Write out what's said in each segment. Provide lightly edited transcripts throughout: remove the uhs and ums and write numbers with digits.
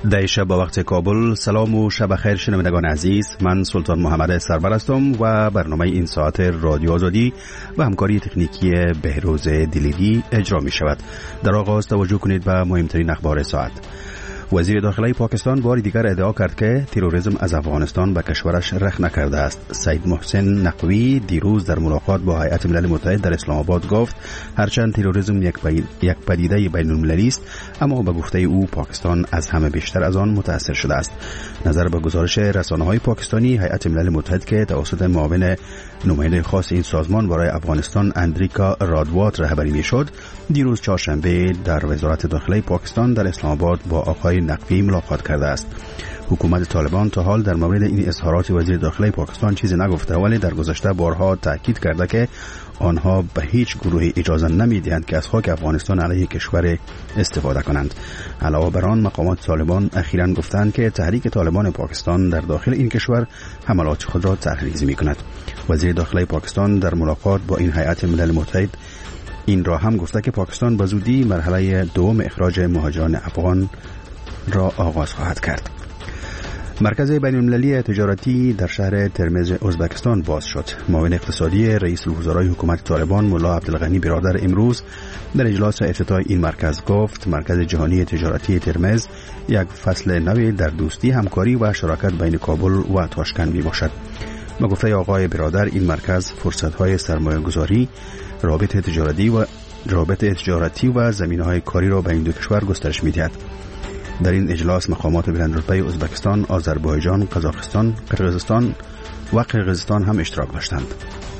در شب با وقت کابل. سلام و شب خیر شنوندگان عزیز، من سلطان محمد سرور هستم و برنامه این ساعت رادیو آزادی و همکاری تکنیکی بهروز دلیری اجرا می شود. در آغاز توجه کنید به مهمترین اخبار ساعت. وزیر داخلی پاکستان بار دیگر ادعا کرد که تروریسم از افغانستان به کشورش رخ نکرده است. سید محسن نقوی دیروز در ملاقات با هیئت ملل متحد در اسلام آباد گفت هرچند تروریسم یک پدیده بین المللی است، اما به گفته او پاکستان از همه بیشتر از آن متاثر شده است. نظر به گزارش رسانه‌های پاکستانی، هیئت ملل متحد که توسط معاون نماینده خاص این سازمان برای افغانستان اندریکا رادوات رهبری می‌شد، دیروز چهارشنبه در وزارت داخلی پاکستان در اسلام آباد با آقای نقوی ملاقات کرده است. حکومت طالبان تا حال در مورد این اظهارات وزیر داخلی پاکستان چیزی نگفته، ولی در گذشته بارها تاکید کرده که آنها به هیچ گروهی اجازه نمیدهند که از خاک افغانستان علیه کشور استفاده کنند. علاوه بر آن، مقامات طالبان اخیراً گفتند که تحریک طالبان پاکستان در داخل این کشور حملات خود را طرحریزی می‌کند. وزیر داخلی پاکستان در ملاقات با این هیئت ملل متحد این را هم گفته که پاکستان به زودی مرحله دوم اخراج مهاجران افغان را آغاز خواهد کرد. مرکز بین‌المللی تجارتی در شهر ترمز ازبکستان باز شد. معاون اقتصادی رئیس الوزرای حکومت طالبان ملا عبدالغنی برادر امروز در اجلاس افتتاح این مرکز گفت مرکز جهانی تجارتی ترمز یک فصل نوی در دوستی، همکاری و شراکت بین کابل و تاشکند می باشد. با گفته آقای برادر، این مرکز فرصت‌های سرمایه‌گذاری، رابط تجارتی و زمینه‌های کاری را به این دو کشور گسترش می‌دهد. در این اجلاس مقامات بلندرتبه ازبکستان، آذربایجان، قزاقستان، قرقیزستان و قرقیزستان هم اشتراک داشتند.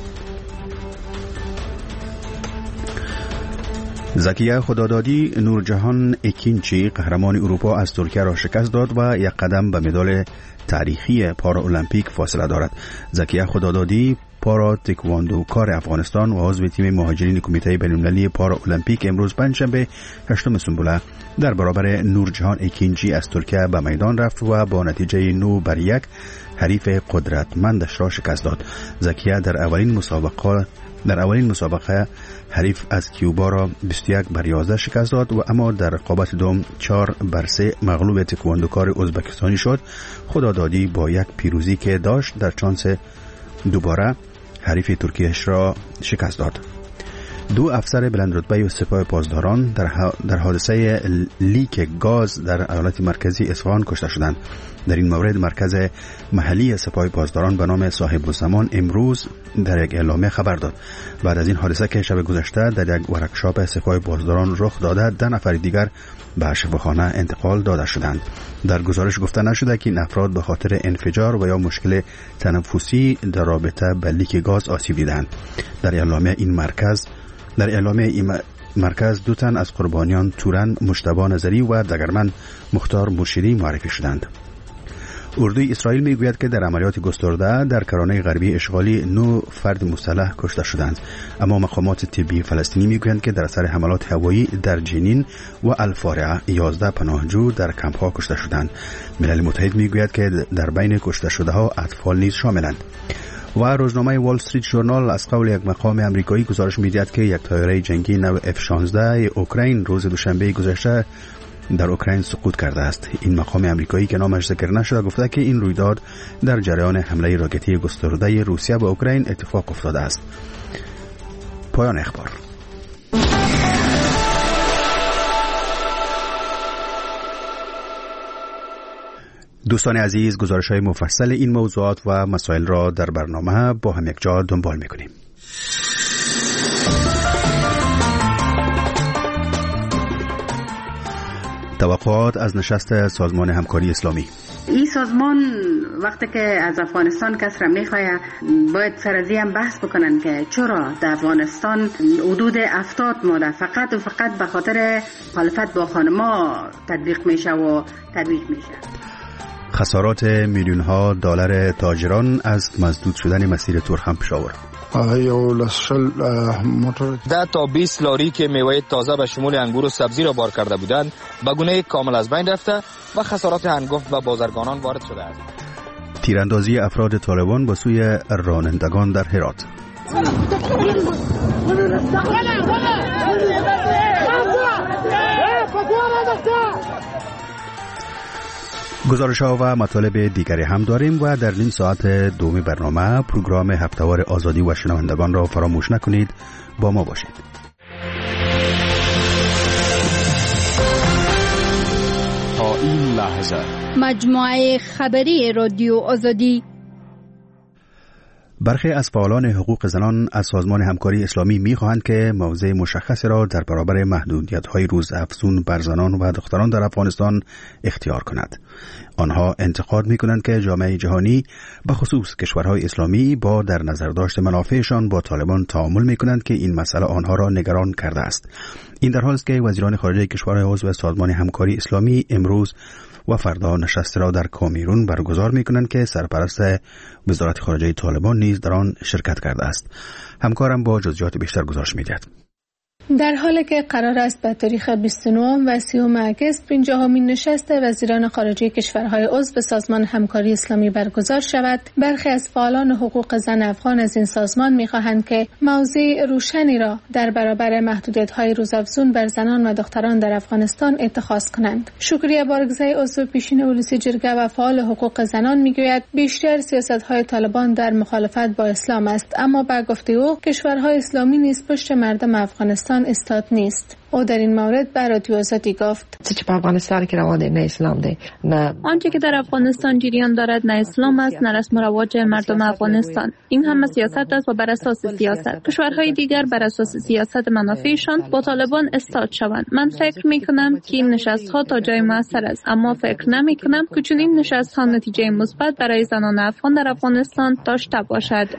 زکیه خدادادی نورجهان اکینچی قهرمان اروپا از ترکیه را شکست داد و یک قدم به مدال تاریخی پارا المپیک فاصله دارد. زکیه خدادادی پارا تکواندوکار افغانستان و عضو تیم مهاجرین کمیته بین‌المللی پارا المپیک امروز پنجشنبه 8 سنبوله در برابر نورجهان اکینچی از ترکیه به میدان رفت و با نتیجه 9-1 حریف قدرتمندش را شکست داد. زکیه در اولین مسابقه حریف از کیوبا را 21-11 شکست داد و اما در رقابت دوم 4-3 مغلوب تکواندوکار ازبکستانی شد. خدادادی با یک پیروزی که داشت در چانس دوباره حریف ترکیهش را شکست داد. دو افسر بلندرتبه و سپاه پاسداران در حادثه لیک گاز در ایالت مرکزی اصفهان کشته شدند. در این مورد مرکز محلی سپاه پاسداران به نام صاحب الزمان امروز در یک اعلامیه خبر داد بعد از این حادثه که شب گذشته در یک ورکشاپ سپاه پاسداران رخ داده 10 نفر دیگر به شفاخانه انتقال داده شدند. در گزارش گفته نشده که این افراد به خاطر انفجار و یا مشکل تنفسی در رابطه با لیک گاز آسیب دیدند. در اعلامیه این مرکز 2 تن از قربانیان تورن مجتبی نظری و دگرمن مختار مرشدی معرفی شدند. اردوی اسرائیل میگوید که در عملیات گسترده در کرانه غربی اشغالی 9 فرد مسلح کشته شدند، اما مقامات طبی فلسطینی میگویند که در اثر حملات هوایی در جنین و الفارعه 11 پناهجو در کمپ‌ها کشته شدند. ملل متحد میگوید که در بین کشته شده‌ها اطفال نیز شاملند. و روزنامه وال استریت ژورنال از قول یک مقام آمریکایی گزارش می‌دهد که یک طیاره جنگی نو F-16 اوکراین روز دوشنبه گذشته در اوکراین سقوط کرده است. این مقام آمریکایی که نامش ذکر نشده گفته که این رویداد در جریان حمله راکتی گسترده روسیه به اوکراین اتفاق افتاده است. پایان اخبار. دوستان عزیز، گزارش‌های مفصل این موضوعات و مسائل را در برنامه با هم یک جا دنبال می‌کنیم. توقعات از نشست سازمان همکاری اسلامی. این سازمان وقتی که از افغانستان کس را میخواه باید سرازی هم بحث بکنن که چرا در افغانستان حدود 70 ماده فقط و فقط به خاطر مخالفت با خانما تطبیق میشه و تطبیق میشه. خسارات میلیون ها دلار تاجران از مسدود شدن مسیر تورخم پشاور. یو لسل موتور 10 تا 20 لاری که میوه تازه به شمول انگور و سبزی را بار کرده بودند به گونه کامل از بین رفته و خسارات هنگفت به بازرگانان وارد شده است. تیراندازی افراد طالبان به سوی رانندگان در هرات. گزارش‌ها و مطالب دیگری هم داریم و در نیم ساعت دوم برنامه پروگرام هفته‌وار آزادی و شنوندگان را فراموش نکنید. با ما باشید. تا این لحظه مجموعه خبری رادیو آزادی. برخی از فعالان حقوق زنان از سازمان همکاری اسلامی می‌خواهند که موضع مشخصی را در برابر محدودیت‌های روزافزون بر زنان و دختران در افغانستان اختیار کند. آنها انتقاد می‌کنند که جامعه جهانی به خصوص کشورهای اسلامی با در نظر داشت منافعشان با طالبان تعامل می‌کنند که این مسئله آنها را نگران کرده است. این در حالی است که وزیران خارجه کشورهای عضو سازمان همکاری اسلامی امروز و فردا نشستی را در کامیرون برگزار می‌کنند که سرپرست وزارت خارجه طالبان نیز در آن شرکت کرده است. همکارم با جزئیات بیشتر گزارش می‌دهد. در حالی که قرار است به تاریخ 29 و 30 اگست 50مین نشست وزیران خارجه کشورهای عضو سازمان همکاری اسلامی برگزار شود، برخی از فعالان حقوق زن افغان از این سازمان می‌خواهند که موضع روشنی را در برابر محدودیت‌های روزافزون بر زنان و دختران در افغانستان اتخاذ کنند. شکریه بارگزای عضو پیشین ولسی جرگه و فعال حقوق زنان می‌گوید بیشتر سیاست‌های طالبان در مخالفت با اسلام است، اما با گفته او کشورهای اسلامی نیز پشت مردم افغانستان استاد نیست. او در این مورد به رادیو آزادی گفت: چه په افغانستان کې روان دی نه اسلام دی نه آنچه که در افغانستان جریان دارد نه اسلام است نه رسم و رواج مردم افغانستان. این همه سیاست است و بر اساس سیاست کشورهای دیگر بر اساس سیاست منافعشان با طالبان استاد شوند. من فکر می کنم که این نشست ها تا جای موثر است، اما فکر نمی کنم که چنین نشست ها نتیجه مثبت برای زنان افغان در افغانستان داشته باشد.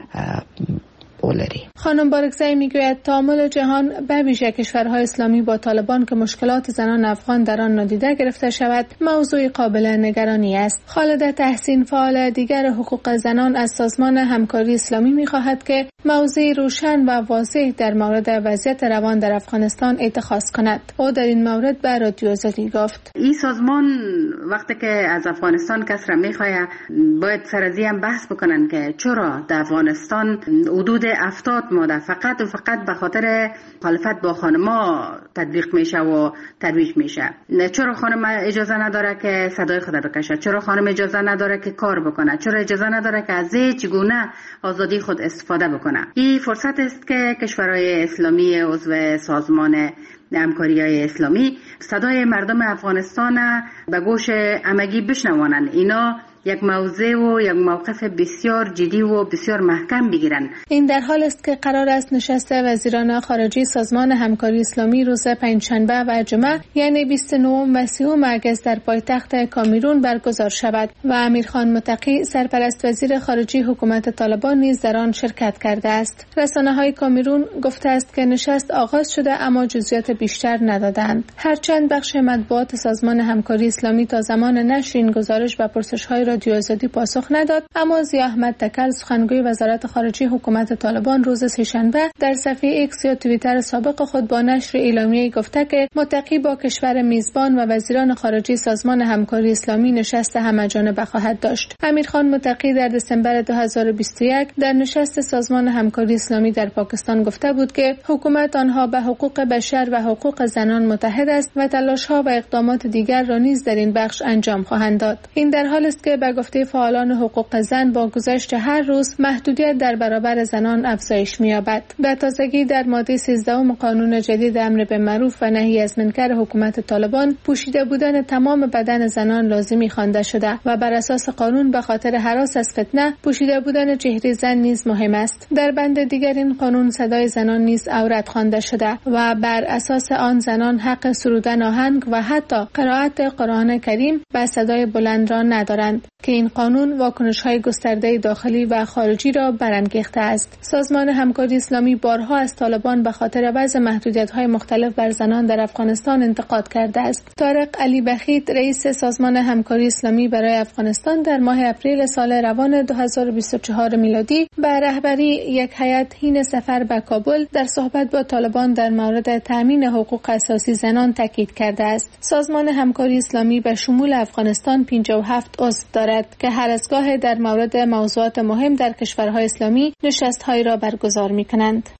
خانم بارگزایی میگوید تعامل جهان به ویژه کشورهای اسلامی با طالبان که مشکلات زنان افغان در آن نادیده گرفته شود موضوع قابل نگرانی است. خالده تحسین فعال دیگر حقوق زنان از سازمان همکاری اسلامی میخواهد که موضع روشن و واضح در مورد وضعیت روان در افغانستان اتخاذ کند. او در این مورد به رادیو آزادی گفت: این سازمان وقتی که از افغانستان کس را میخواه باید سر از این بحث بکنن که چرا در افغانستان حدود 70 ماده فقط و فقط به خاطر مخالفت با خانما تطبیق میشه و ترویج میشه. چرا خانم اجازه نداره که صدای خود بکشه؟ چرا خانم اجازه نداره که کار بکنه؟ چرا اجازه نداره که از هیچ گونه آزادی خود استفاده بکنه؟ این فرصت است که کشورهای اسلامی عضو سازمان همکاری‌های اسلامی صدای مردم افغانستان به گوش همگی بشنوانند. اینا یک موضع و یک موقف بسیار جدی و بسیار محکم بگیرن. این در حال است که قرار است نشست وزیران خارجه سازمان همکاری اسلامی روز پنجشنبه و جمعه یعنی 29 و 30 اگست در پایتخت کامیرون برگزار شود و امیرخان متقی سرپرست وزیر خارجه حکومت طالبان نیز در آن شرکت کرده است. رسانه‌های کامیرون گفته است که نشست آغاز شده اما جزئیات بیشتر ندادند. هرچند بخش مطبوعات سازمان همکاری اسلامی تا زمان نشر این گزارش و پرسش‌های رادیو آزادی پاسخ نداد، اما ضیا احمد تکل سخنگوی وزارت خارجه حکومت طالبان روز سه‌شنبه در صفحه ایکس یا توییتر سابق خود با نشر اعلامیه‌ای گفته که متقی با کشور میزبان و وزیران خارجه سازمان همکاری اسلامی نشست همه‌جانبه خواهد داشت. امیرخان متقی در دسامبر 2021 در نشست سازمان همکاری اسلامی در پاکستان گفته بود که حکومت آنها به حقوق بشر و حقوق زنان متحد است و تلاش‌ها و اقدامات دیگر را نیز در این بخش انجام خواهند داد. این در حالی است که به گفته فعالان حقوق زن با گذشت هر روز محدودیت در برابر زنان افزایش می‌یابد. به تازگی در ماده 13 قانون جدید امر به معروف و نهی از منکر حکومت طالبان پوشیده بودن تمام بدن زنان لازمی خوانده شده و بر اساس قانون به خاطر هراس از فتنه پوشیده بودن چهره زن نیز مهم است. در بند دیگر این قانون صدای زنان نیز عورت خوانده شده و بر اساس آن زنان حق سرودن آهنگ و حتی قرائت قرآن کریم به صدای بلند را ندارند که این قانون واکنش‌های گسترده داخلی و خارجی را برانگیخته است. سازمان همکاری اسلامی بارها از طالبان به خاطر وضع محدودیت‌های مختلف بر زنان در افغانستان انتقاد کرده است. طارق علی بخیت رئیس سازمان همکاری اسلامی برای افغانستان در ماه اپریل سال روان 2024 میلادی به رهبری یک هیئت حین سفر به کابل در صحبت با طالبان در مورد تأمین حقوق اساسی زنان تاکید کرده است. سازمان همکاری اسلامی به شمول افغانستان 57 عضو دارد که هر از گاه در مورد موضوعات مهم در کشورهای اسلامی نشست‌هایی را برگزار می‌کنند.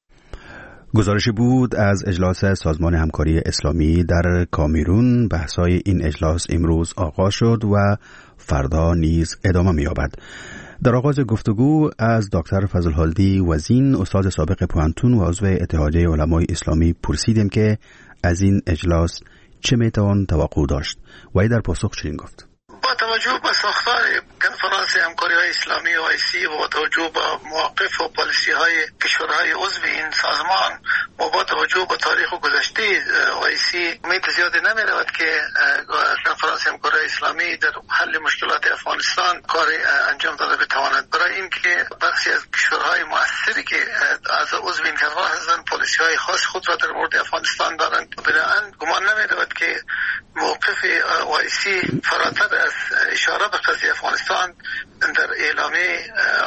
گزارشی بود از اجلاس سازمان همکاری اسلامی در کامیرون. بحث‌های این اجلاس امروز آغاز شد و فردا نیز ادامه می‌یابد. در آغاز گفتگو از دکتر فضل‌الدی وزین، استاد سابق پوهنتون و عضو اتحادیه علمای اسلامی، پرسیدیم که از این اجلاس چه میتوان توقع داشت و ای در پاسخ چنین گفت: با توجه به ساختار کنفرانس همکاری‌های اسلامی OIC و با توجه به مواقف و پالیسی‌های کشورهای عضو این سازمان و با توجه به تاریخ گذشته OIC امید زیادی نمی‌رود که کنفرانس همکاری‌های اسلامی در حل مشکلات افغانستان کار انجام داده بتواند. برای اینکه بخشی از کشورهای مؤثری که از عضو این کنفرانس هستند پالیسی‌های خاص خود را در مورد افغانستان دارند، بنابراین گمان نمی‌رود که موقف OIC فراتر از اشاره به قضیه افغانستان در اعلامیه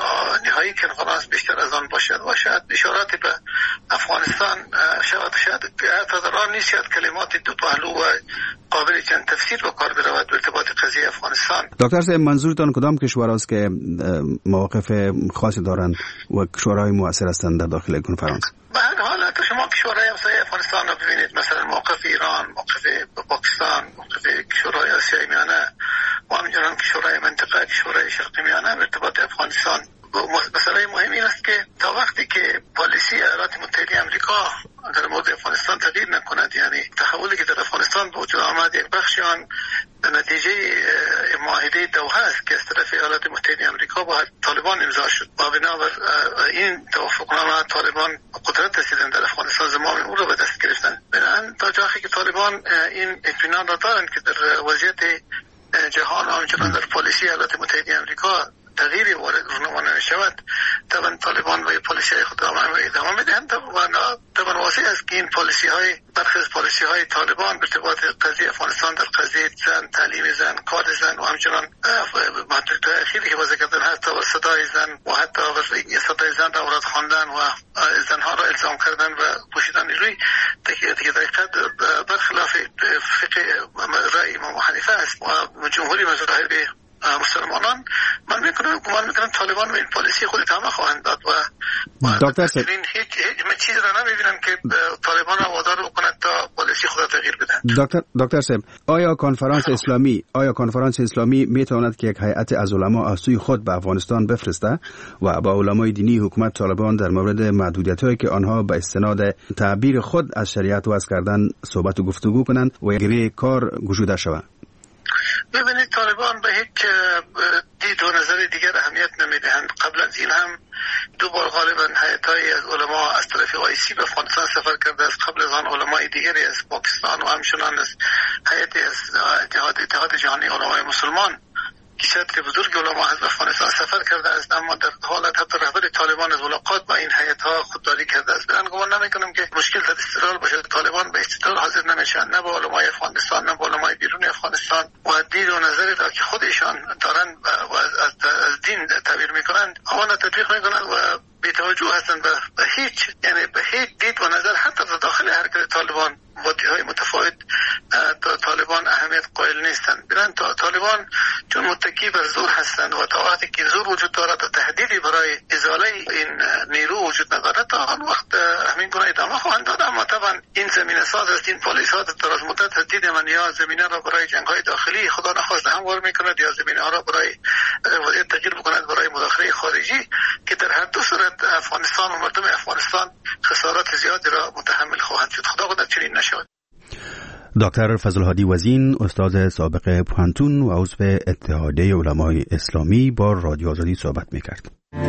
نهایی کنفرانس بیشتر از آن باشد و شاید اشارات به افغانستان شاید حتی در آن نیست، شاید کلمات دو پهلو و قابل چند تفسیر به کار برود به ارتباط قضیه افغانستان. دکتر صاحب، منظورتان کدام کشور است که مواقف خاصی دارند و کشورهای مؤثر هستند در داخل کنفرانس؟ به هر حال حتی شما کشورهای همسایه افغانستان را ببینید، مثلا موقف ایران، موقف پاکستان، موقف کشورهای آسیای میانه و همچنان کشورهای منطقه، کشورهای شرق میانه به ارتباط افغانستان. مسئله مهم این است که تا وقتی که پالیسی ایالات متحده آمریکا در مورد افغانستان تغییر نکند، یعنی تحولی که در افغانستان به وجود آمد یک بخشی آن نتیجه معاهده دوحه است که از طرف ایالات متحده آمریکا با طالبان امضا شد و بنابر این توافقنامه طالبان قدرت رسیدن در افغانستان، زمام او را به دست گرفتن. بنابراین تا جایی که طالبان این اطمینان را دارند که در وضعیت جهان و همچنان در پالیسی ایالات متحده آمریکا تغییری وارد رونما نشود، طبعا طالبان و پالیسی های خود ادامه میدهند. طبعا واضح است که این پالیسی های برخی از پالیسی های طالبان به ارتباط قضیه افغانستان در قضیه زن، تعلیم زن، کار زن و همچنان محدودیت‌های اخیری که وضع کردن، حتی صدای زن و حتی صدای زن را اوراد خواندن و زنها را الزام کردن و پوشیدن روی دقیقاً برخلاف فقه رأی امام حنیفه است و جمهوری مذاهب مسلمانان. من گمان میکنم طالبان و این پالیسی خود ادامه خواهند داد و دکتر صاحب هیچ چیز را نمیبینم که طالبان را وادار بکند تا پالیسی خود تغییر بدن. دکتر صاحب، آیا کنفرانس اسلامی میتواند که یک هیئت از علما از سوی خود به افغانستان بفرسته و با علمای دینی حکومت طالبان در مورد محدودیت‌هایی که آنها به استناد تعبیر خود از شریعت وضع کردن صحبت و گفتگو کنند و گره کار گشوده شود؟ ببینید، طالبان به هیچ دید و نظر دیگر اهمیت نمیدهند. قبل از این هم دو بار غالبا هیئت‌های از علما از طرف OIC به افغانستان سفر کرده است. قبل از آن علمای دیگری از پاکستان و همچنان از هیئتی از اتحاد جهانی علمای مسلمان که شرط بزرگ علما از افغانستان سفر کرده است، اما در حالت حتی رهبر طالبان از ملاقات با این هیئت‌ها خودداری کرده است. من گمان نمی‌کنم که مشکل در استقلال باشد. طالبان به استقلال حاضر نمیشن، نه با علمای افغانستان نه با علمای بیرون افغانستان، و دید و نظری را که خودشان دارند و از دین تعبیر می‌کنند آن را تطبیق می‌کنند و بی‌توجه هستند به هیچ دید و نظر حتی در داخل حرکت طالبان با دیدهای متفاوت طالبان اهمیت قائل نیستند. بنابراین طالبان چون متکی بر زور هستند و تا وقتی که زور وجود دارد و تهدیدی برای ازاله این نیرو وجود ندارد، تا آن وقت همین گونه ادامه خواهند داد. اما طبعا این زمینه ساز است، این پالیسات دراز مدت تهدید من یا زمینه را برای جنگ‌های داخلی خدا نخواسته هموار می‌کند یا زمینه ها را برای وضعیت تغییر بکند برای مداخله خارجی که در هر دو صورت افغانستان و مردم افغانستان خسارات زیادی را متحمل خواهند شد. خدا کنه چنین نشود. دکتر فضل‌الدی وزین، استاد سابق پوهنتون و عضو اتحادیه علمای اسلامی، با رادیو آزادی صحبت می‌کرد.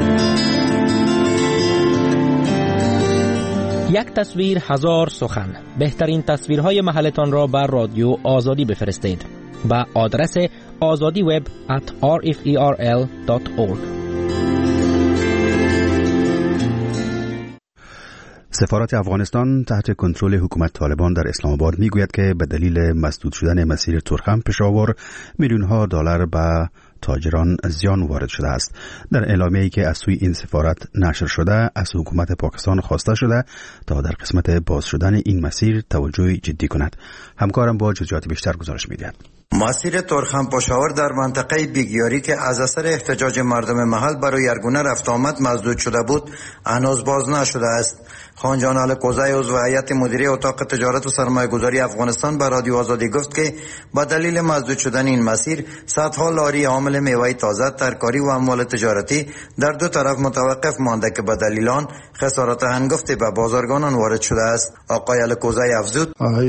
یک تصویر هزار سخن. بهترین تصویرهای محلتان را بر رادیو آزادی بفرستید به آدرس azadiweb@rferl.org. سفارت افغانستان تحت کنترل حکومت طالبان در اسلام آباد میگوید که به دلیل مسدود شدن مسیر تورخم پشاور میلیون‌ها دلار به تاجران زیان وارد شده است. در اعلامیه‌ای که از سوی این سفارت نشر شده، از حکومت پاکستان خواسته شده تا در قسمت باز شدن این مسیر توجه جدی کند. همکارم با جزئیات بیشتر گزارش می‌دهد. مسیر ترخم پشاور در منطقه بیگیاری که از اثر احتجاج مردم محل برای یرگونه رفت آمد مسدود شده بود هنوز باز نشده است. خان جان الکوزی عضو هیئت مدیره اتاق تجارت و سرمایه گذاری افغانستان به رادیو آزادی گفت که با دلیل مسدود شدن این مسیر صدها لاری حامل میوه تازه، ترکاری و اموال تجارتی در دو طرف متوقف مانده که به دلیل آن خسارات هنگفتی به بازارگانان وارد شده است. آقای الکوزی افزود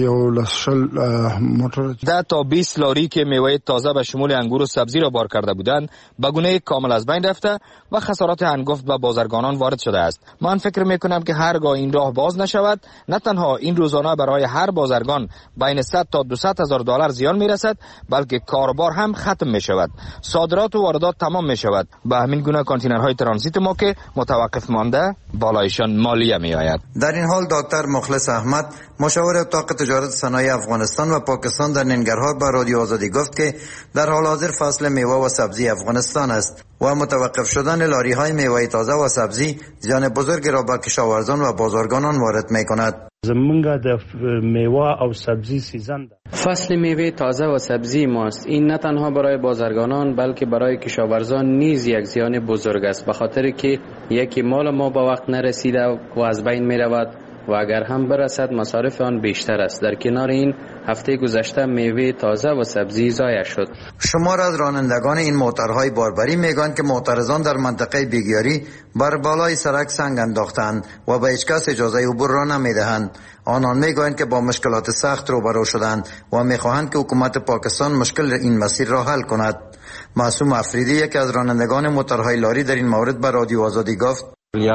10 تا 20 لاری که میوه تازه به شمول انگور و سبزی را بار کرده بودند به گونه کامل از بین رفته و خسارات هنگفت به بازارگانان وارد شده است. من فکر میکنم که هرگاه این راه باز نشود، نه تنها این روزانه برای هر بازرگان بین 100 تا 200 هزار دلار زیان میرسد، بلکه کاروبار هم ختم می شود. صادرات و واردات تمام می شود. به همین گونه کانتینرهای ترانزیت ما که متوقف مانده بالایشان مالیه می آید. در این حال دکتر مخلص احمد مشاور اتاق تجارت صنایع افغانستان و پاکستان در ننگرهار به رادیو آزادی گفت که در حال حاضر فصل میوه و سبزی افغانستان است و متوقف شدن لاری های میوه تازه و سبزی زیان بزرگ را به کشاورزان و بازارگانان وارد می کند. زمونږ د میوه او سبزی سیزن فصل میوه تازه و سبزی ماست. این نه تنها برای بازرگانان بلکه برای کشاورزان نیز یک زیان بزرگ است، به خاطر که یکی مال ما به وقت نرسیده و از بین می رود و اگر هم برسد مصارف آن بیشتر است. در کنار این هفته گذشته میوه تازه و سبزی ضایع شد. شمار از رانندگان این موترهای باربری میگویند که معترضان در منطقه بیگیاری بر بالای سرک سنگ انداختند و به هیچ کس اجازه عبور را نمیدهند. آنان میگویند که با مشکلات سخت روبرو شدند و میخواهند که حکومت پاکستان مشکل این مسیر را حل کند. معصوم افریدی یکی از رانندگان موترهای لاری در این مورد به رادیو آزادی گفت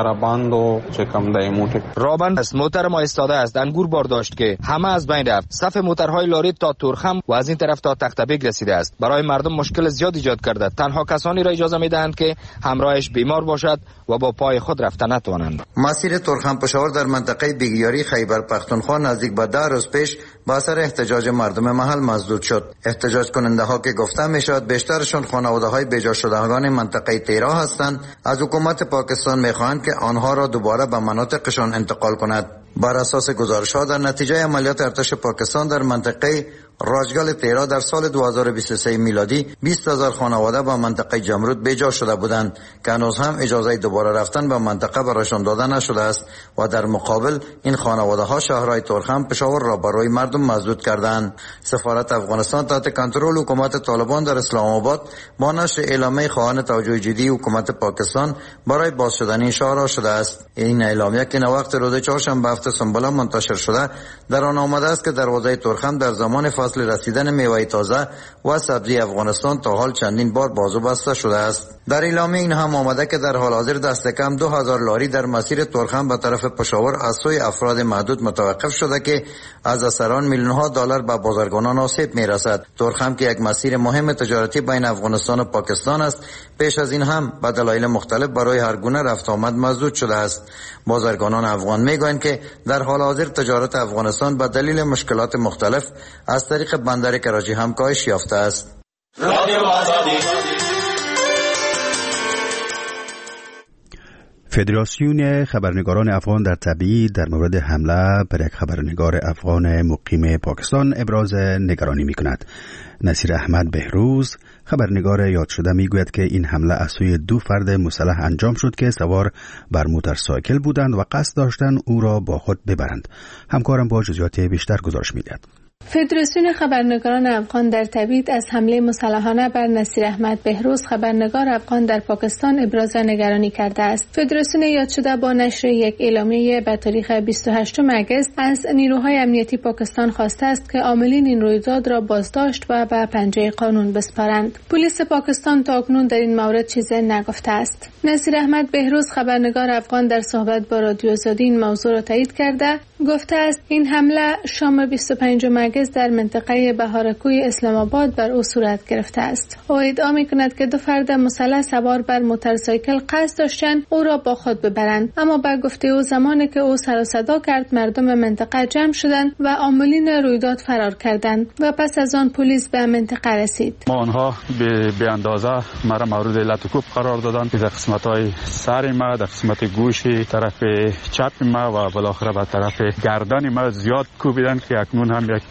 رابند است، موتر ما ایستاده است، انگور بار داشت که همه از بین رفت. صف موترهای لاری تا تورخم و از این طرف تا تختبیگ رسیده است. برای مردم مشکل زیاد ایجاد کرده. تنها کسانی را اجازه میدهند که همراهش بیمار باشد و با پای خود رفته نتوانند. مسیر تورخم پشاور در منطقه بیگیاری خیبر پختونخوا نزدیک به 10 روز پیش با اثر احتجاج مردم محل مسدود شد. احتجاج کننده ها که گفته میشد بیشترشون خانواده های بیجا شدگان منطقه تیرا هستند، از حکومت پاکستان میخواهند که آنها را دوباره به مناطقشان انتقال کند. بر اساس گزارش ها در نتیجه عملیات ارتش پاکستان در منطقه راجگل تیرا در سال 2023 میلادی 20,000 خانواده به منطقه جمرود بیجا شده بودند که هنوز هم اجازه دوباره رفتن به منطقه برایشان داده نشده است و در مقابل این خانواده ها شهرهای تورخم پشاور را برای مردم مسدود کردند. سفارت افغانستان تحت کنترل حکومت طالبان در اسلام آباد با نشر اعلامیه خواهان توجه جدی حکومت پاکستان برای باز شدن این شهرها شده است. این اعلامیه که وقت روز چهارشنبه هفته سنبله منتشر شده در آن آمده است که دروازه تورخم در زمان فصل رسیدن میوه تازه و سبزی افغانستان تا حال چندین بار باز و بسته شده است. در اعلامیه این هم آمده که در حال حاضر دست کم 2000 لاری در مسیر تورخم به طرف پشاور از سوی افراد محدود متوقف شده که از اثر آن میلیون ها دلار به بازرگانان آسیب میرسد. تورخم که یک مسیر مهم تجارتی بین افغانستان و پاکستان است، پیش از این هم به دلایل مختلف برای هر گونه رفت آمد مسدود شده است. بازرگانان افغان میگویند که در حال حاضر تجارت افغانستان به دلیل مشکلات مختلف از طریق بندر کراچی هم کاهش یافته است. فدراسیون خبرنگاران افغان در تبعید در مورد حمله بر یک خبرنگار افغان مقیم پاکستان ابراز نگرانی می‌کند. نصیر احمد بهروز خبرنگار یاد شده میگوید که این حمله از سوی 2 فرد مسلح انجام شد که سوار بر موتورسایکل بودند و قصد داشتند او را با خود ببرند. همکارم با جزئیات بیشتر گزارش می‌دهد. فدراسیون خبرنگاران افغان در تبعید از حمله مسلحانه بر نصیر احمد بهروز خبرنگار افغان در پاکستان ابراز نگرانی کرده است. فدراسیون یاد شده با نشر یک اعلامیه به تاریخ 28 مگست از نیروهای امنیتی پاکستان خواسته است که عاملین این رویداد را بازداشت و به پنجه قانون بسپارند. پلیس پاکستان تاکنون در این مورد چیزی نگفته است. نصیر احمد بهروز خبرنگار افغان در صحبت با رادیو آزادی این موضوع را تایید کرده گفته است این حمله شام 25 مگست در منطقه بهارکوی اسلام آباد بر او صورت گرفته است. او ادعا می‌کند که 2 فرد مسلح سوار بر موتورسایکل قصد داشتند او را با خود ببرند، اما بر گفته او زمانی که او سر و صدا کرد مردم منطقه جمع شدند و عاملین رویداد فرار کردند و پس از آن پلیس به منطقه رسید. ما آنها به اندازه مرا مورد لطوکوب قرار دادند که در قسمت‌های سر ما، در قسمت گوش طرف چپ ما و بالاخره به طرف گردن ما زیاد کوبیدند که اکنون هم یک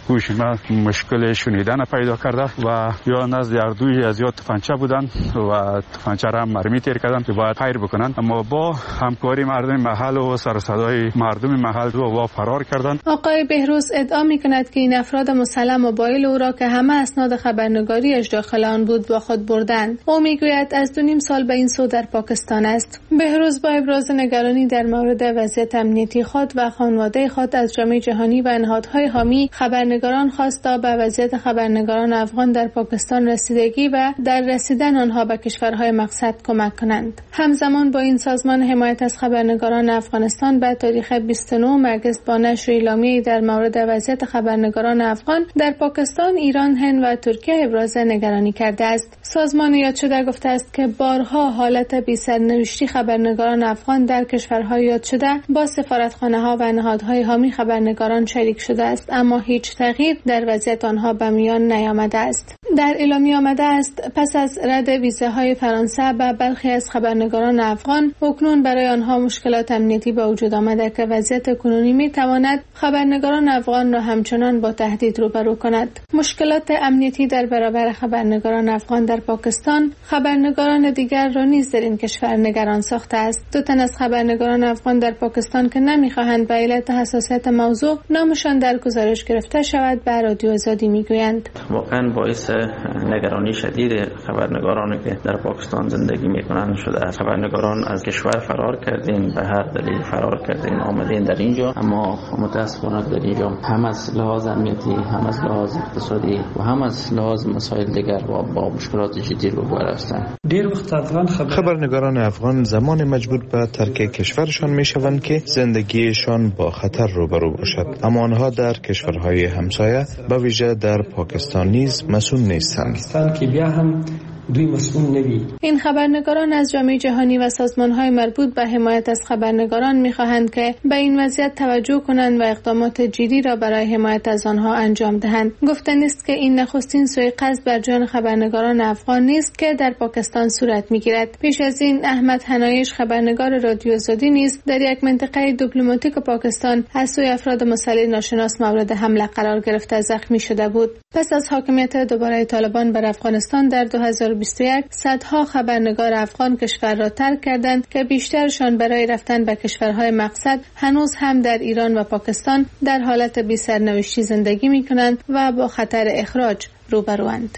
گوش ما مشکل شنیدن پیدا کرده و یا نزد اردوی از یا تفنگچه بودن و تفنگچه را هم مرمی تیر کردن که باید خیر بکنن، اما با همکاری مردم محل و سر و صدای مردم محل رو فرار کردن. آقای بهروز ادعا می‌کند که این افراد مسلم موبایل او را که همه اسناد خبرنگاریش داخل آن بود با خود بردند. او میگوید از 2.5 سال به این سو در پاکستان است. بهروز با ابراز نگرانی در مورد وضعیت امنیتی خود و خانواده خود از جامعه جهانی و نهادهای حامی خبرنگاران خواست تا به وضعیت خبرنگاران افغان در پاکستان رسیدگی و در رسیدن آنها به کشورهای مقصد کمک کنند. همزمان با این سازمان حمایت از خبرنگاران افغانستان به تاریخ 29 اگست با نشر اعلامیه‌ای در مورد وضعیت خبرنگاران افغان در پاکستان، ایران، هند و ترکیه ابراز نگرانی کرده است. سازمان یاد شده گفته است که بارها حالت بی‌سرنوشتی خبرنگاران افغان در کشورهای یاد شده با سفارتخانه‌ها و نهادهای حامی خبرنگاران شریک شده است، اما هیچ تغییر در وضعیت آنها به میان نیامده است. در اعلامیه آمده است پس از رد ویزاهای فرانسه به برخی از خبرنگاران افغان، اکنون برای آنها مشکلات امنیتی به وجود آمده که وضعیت کنونی می‌تواند خبرنگاران افغان را همچنان با تهدید روبرو کند. مشکلات امنیتی در برابر خبرنگاران افغان در پاکستان خبرنگاران دیگر را نیز در این کشور نگران ساخته است. 2 تن از خبرنگاران افغان در پاکستان که نمی‌خواهند به علت حساسیت موضوع نامشان در گزارش گرفته شود به رادیو آزادی میگویند. واقعا باعث نگرانی شدید خبرنگارانی که در پاکستان زندگی میکنند شده است. خبرنگاران از کشور فرار کردین، به هر دلیل فرار کردین، آمدین در اینجا، اما متاسفانه در اینجا هم از لحاظ امنیتی، هم از لحاظ اقتصادی و هم از لحاظ مسائل دیگر با مشکلات جدی روبرو هستند. دیر وقت افغان خبرنگاران افغان زمان مجبور به ترک کشورشان میشوند که زندگیشان با خطر روبرو باشد، اما آنها در کشورهای همسایه به ویژه در پاکستان نیز مسئول نیستند. که بیا هم دوی مسئول نوی. این خبرنگاران از جامعه جهانی و سازمان‌های مربوط به حمایت از خبرنگاران می‌خواهند که به این وضعیت توجه کنند و اقدامات جدی را برای حمایت از آنها انجام دهند. گفتنی است که این نخستین سوء قصد بر جان خبرنگاران افغان نیست که در پاکستان صورت می‌گیرد. پیش از این احمد حنایش خبرنگار رادیو آزادی نیز در یک منطقه دیپلماتیک پاکستان از سوی افراد مسلح ناشناس مورد حمله قرار گرفته زخمی شده بود. پس از حاکمیت دوباره طالبان بر افغانستان در 2021 صدها خبرنگار افغان کشور را ترک کردند که بیشترشان برای رفتن به کشورهای مقصد هنوز هم در ایران و پاکستان در حالت بی‌سرنوشتی زندگی می‌کنند و با خطر اخراج روبروند.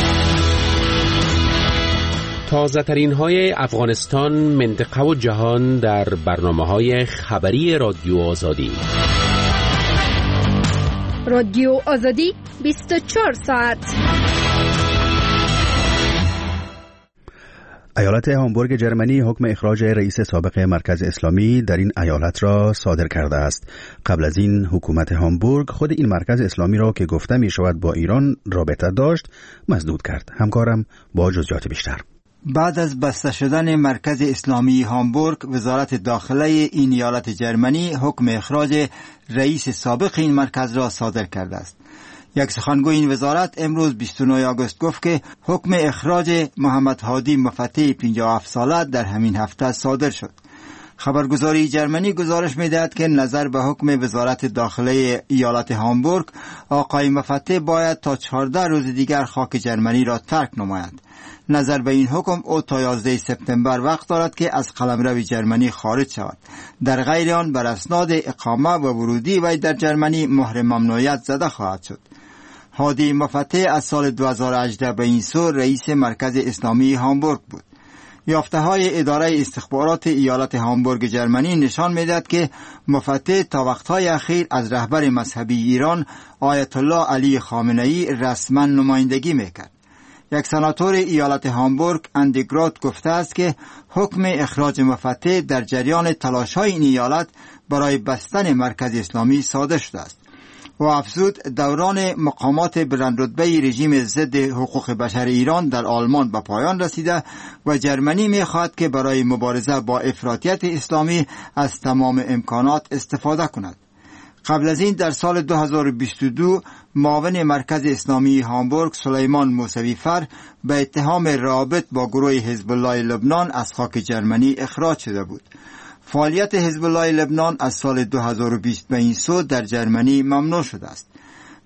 تازه ترین های افغانستان، منطقه و جهان در برنامه‌های خبری رادیو آزادی. رادیو آزادی 24 ساعت. ایالت هامبورگ جرمنی حکم اخراج رئیس سابق مرکز اسلامی در این ایالت را صادر کرده است. قبل از این حکومت هامبورگ خود این مرکز اسلامی را که گفته می شود با ایران رابطه داشت مسدود کرد. همکارم با جزئیات بیشتر. بعد از بسته شدن مرکز اسلامی هامبورگ، وزارت داخله این ایالت جرمنی حکم اخراج رئیس سابق این مرکز را صادر کرده است. یک سخنگوی این وزارت امروز 29 آگوست گفت که حکم اخراج محمد هادی مفتح 57 ساله در همین هفته صادر شد. خبرگزاری جرمنی گزارش می‌دهد که نظر به حکم وزارت داخله ایالت هامبورگ، آقای مفتح باید تا 14 روز دیگر خاک جرمنی را ترک نماید. نظر به این حکم او تا 11 سپتامبر وقت دارد که از قلمرو جرمنی خارج شود. در غیر آن بر اسناد اقامه و ورودی وی در جرمنی مهر ممنوعیت زده خواهد شد. هادی مفتح از سال 2018 به این سو رئیس مرکز اسلامی هامبورگ بود. یافته‌های اداره استخبارات ایالت هامبورگ جرمنی نشان می‌دهد که مفتح تا وقت‌های اخیر از رهبر مذهبی ایران آیت الله علی خامنه‌ای رسما نمایندگی می‌کرد. یک سناتور ایالت هامبورگ اندگراد گفته است که حکم اخراج مفتح در جریان تلاش‌های این ایالت برای بستن مرکز اسلامی صادر شده است. و افزود دوران مقامات بلندرتبه رژیم ضد حقوق بشر ایران در آلمان به پایان رسیده و جرمنی می‌خواهد که برای مبارزه با افراطیت اسلامی از تمام امکانات استفاده کند. قبل از این در سال 2022 معاون مرکز اسلامی هامبورگ سلیمان موسوی فر به اتهام رابط با گروه حزب الله لبنان از خاک جرمنی اخراج شده بود. فعالیت حزب الله لبنان از سال 2020 به این سو در جرمنی ممنوع شده است.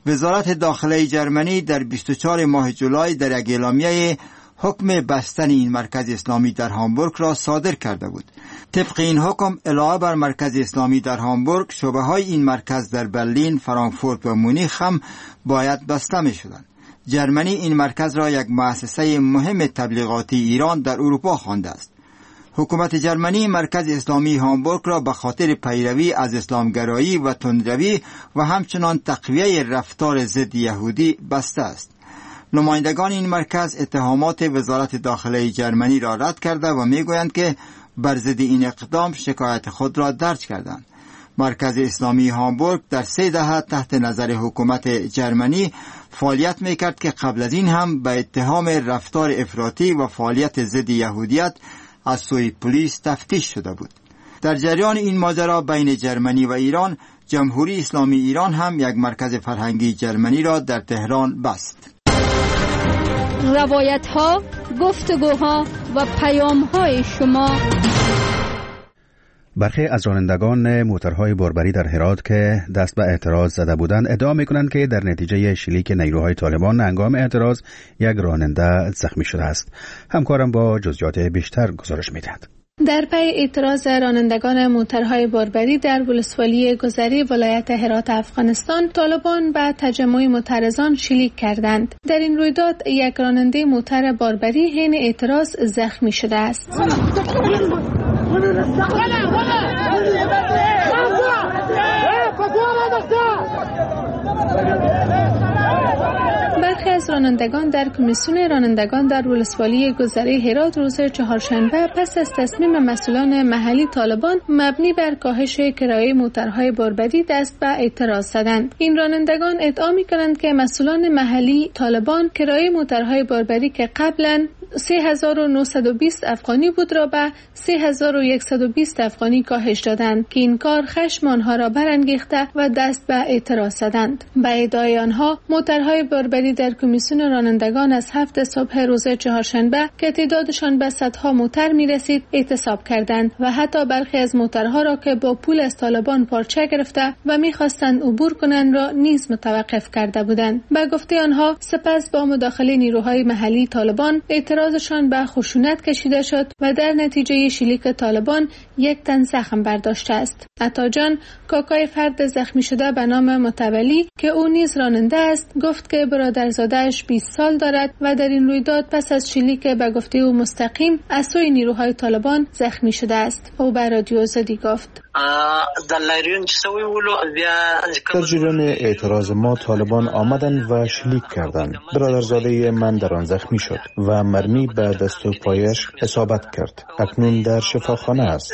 وزارت داخله جرمنی در 24 ماه جولای در یک اعلامیه حکم بستن این مرکز اسلامی در هامبورگ را صادر کرده بود. طبق این حکم علاوه بر مرکز اسلامی در هامبورگ، شعبه‌های این مرکز در برلین، فرانکفورت و مونیخ هم باید بسته می‌شدند. جرمنی این مرکز را یک مؤسسه مهم تبلیغاتی ایران در اروپا خوانده است. حکومت جرمنی مرکز اسلامی هامبورگ را به خاطر پیروی از اسلامگرایی و تندروی و همچنان تقویه رفتار ضد یهودی بسته است. نمایندگان این مرکز اتهامات وزارت داخله جرمنی را رد کرده و میگویند که بر ضد این اقدام شکایت خود را درج کردند. مرکز اسلامی هامبورگ در 3 دهه تحت نظر حکومت جرمنی فعالیت میکرد که قبل از این هم به اتهام رفتار افراطی و فعالیت ضد یهودیت از سوی پلیس تفتیش شده بود. در جریان این ماجرا بین جرمنی و ایران، جمهوری اسلامی ایران هم یک مرکز فرهنگی جرمنی را در تهران بست. روایت‌ها، گفتگوها و پیام‌های شما. برخی از رانندگان موترهای باربری در هرات که دست به اعتراض زده بودند ادعا می‌کنند که در نتیجه شلیک نیروهای طالبان هنگام اعتراض یک راننده زخمی شده است. همکارم با جزئیات بیشتر گزارش می‌دهد. در پی اعتراض رانندگان موترهای باربری در ولسوالی گذری ولایت هرات افغانستان، طالبان به تجمع معترضان شلیک کردند. در این رویداد یک راننده موتر باربری حین اعتراض زخمی شده است. برخی از رانندگان در کمیسیون رانندگان در ولسوالی گذری هرات روز چهارشنبه پس از تصمیم مسئولان محلی طالبان مبنی بر کاهش کرایه موترهای باربری دست به اعتراض زدند. این رانندگان ادعا می‌کنند که مسئولان محلی طالبان کرایه موترهای باربری که قبلاً 3920 افغانی بود را به 3120 افغانی کاهش دادند که این کار خشم آنها را برانگیخته و دست به اعتراض زدند. به ادعای آنها موترهای باربری در کمیسیون رانندگان از 7 صبح روز چهارشنبه که تعدادشان به صدها موتر می‌رسید اعتصاب کردند و حتی برخی از موترها را که با پول از طالبان پارچه گرفته و می‌خواستند عبور کنند را نیز متوقف کرده بودند. به گفته آنها سپس با مداخله نیروهای محلی طالبان اعتراضشان به خشونت کشیده شد و در نتیجه شلیک طالبان یک تن زخم برداشته است. عطاجان، کاکای فرد زخمی شده به نام متولی که او نیز راننده است، گفت که برادرزاده‌اش 20 سال دارد و در این رویداد پس از شلیک به گفته او مستقیم از سوی نیروهای طالبان زخمی شده است. او به رادیو آزادی گفت: در جریان اعتراض ما طالبان آمدند و شلیک کردند. برادرزاده من در آن زخمی شد و مرمی به دست و پایش اصابت کرد. اکنون در شفاخانه است.